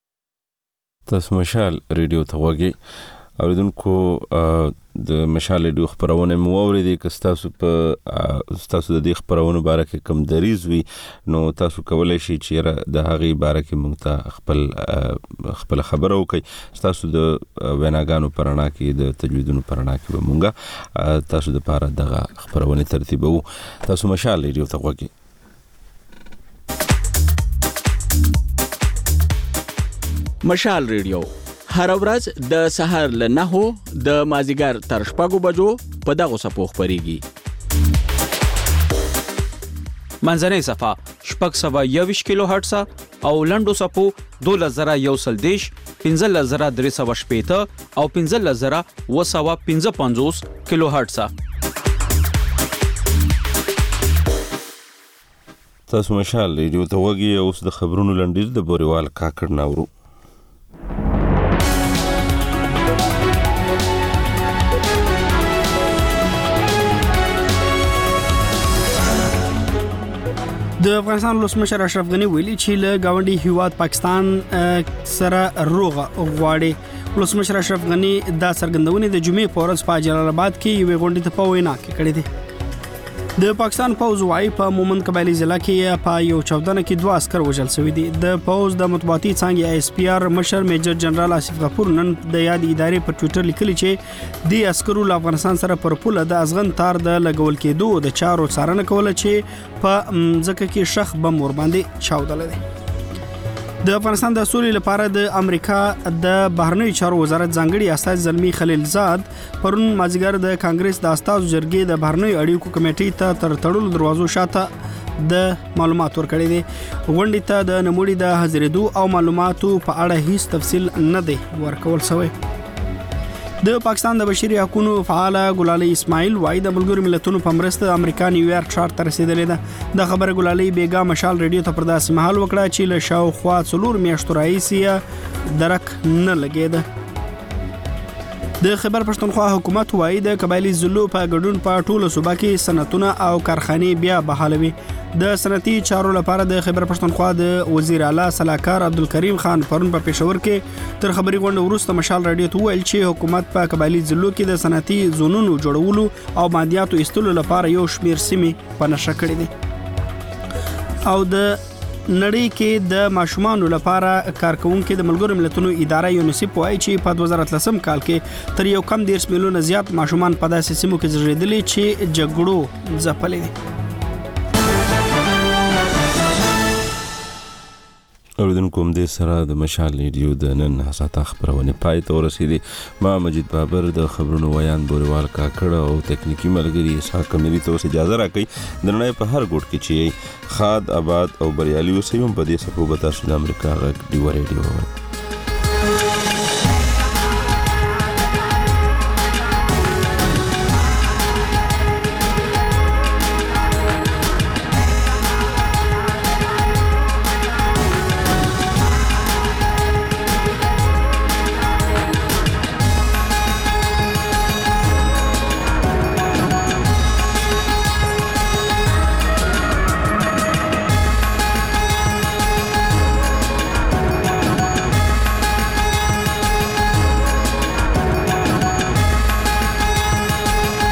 تاسو مشال ریډیو ته وګورئ اوریدونکو د مشال ریډیو خبرونه مو اوریدي که تاسو د دې خبرونو باره کې کوم دریز وي نو تاسو کولای شئ چې د هغې باره کې موږ ته خپل خبره وکړئ. تاسو د ویناګانو پرانا کې د تجویدونو پرانا کې به موږ تاسو د لپاره دغه خبرونه ترتیبوو. تاسو مشال ریډیو ته وګورئ. مشال ریډیو هر ورځ د سحر له 9 د مازیګر تر 6 بجو په دغه صفو خبريږي. منځنۍ صفه 621 کیلو هرتز او لنډو صفو 2110 15350 او 15255 کیلو هرتز. تاسو مشال ریډیو ته وګورئ. اوس د خبرونو لنډیز د بوریوال کاکړ ناورو. د افغانستان ولسمشر اشرف غنی ویلي چې له گاونډي هیواد پاکستان سره روغه غواړي. ولسمشر اشرف غنی دا څرګندونه د جمعې په ورځ په جلال آباد کې یو غونډه ته په وینا کې کړې ده. د پاکستان پوز وايي په مومند قبایلی ضلع کې په یو چاودنه کې 2 عسكر وژل شوي دي. د پوز د مطبوعاتي څنګه اس پی آر مشر میجر جنرال آصف غفور نن د یاد ادارې پر ټوئیټر لیکلي چې د عسکرو له افغانستان سره پر پوله د ازغن تار د لګول کېدو د چارو څارنه کوله چې په ځکه کې شخ بم ور باندې چاودل دي. د افغانستان د سولې لپاره د امریکا د بهرنی چارو وزارت ځانګړي استاذ زلمی خلیلزاد پرون مازیګر د کانګرس د استازو جرګې د بهرنی اړیکو کمیټې ته تر تړلو دروازو شاته د معلومات ورکړي دي. غونډې ته د نموړي د حاضرېدو او معلوماتو په اړه هیڅ تفصیل نه دی ورکول شوی. د پاکستان د بشري حقوقو فعال ګلالي اسماعیل وایي د ملګرو ملتونو په مرسته امریکا نیویارک ښار ته رسیدلې ده. د خبره ګلالي بیګا مشال رادیو ته پر داسې مهال وکړه چې له شاوخوا 4 میاشتو راهیسې درک نه لګېده. د خیبر پښتونخوا حکومت وایي د قبایلی ضلعو په ګډون په ټولو صوبه کې صنعتونه او کارخانې بیا بحالوي. د صنعتي چارو لپاره د خیبر پښتونخوا د وزیر اعلی صلاحکار عبدالکریم خان پرون په پېښور کې تر خبري غونډه وروسته مشال رادیو ته ویل چې حکومت په قبایلی ضلعو کې د صنعتي زونونو جوړولو او مادیاتو ایستلو لپاره یو شمیر سیمې په نشه کړې دي. او د نړۍ کې د ماشومانو لپاره کارکونکو د ملګرو ملتونو اداره یونیسف وایي چې په 2013 کال کې تر یو کم 10 میلیونه زیات ماشومان په داسې سیمو کې زیږیدلي چې جګړو ځپلي دي. اوریدونکو هم دې سره د مشال ریډیو د نن حساته خبرونه پای ته ورسېدې. ما مجید بابر د خبرونو ویان بوریوال کاکړه او تکنیکی ملګری اسحاق کمری ته اجازه راکړي. د نړۍ په هر ګوټ کې چې خاد آباد او بریالي اوسئ. هم په دې سپو به تاسو د امریکا غږ ډیو ریډیو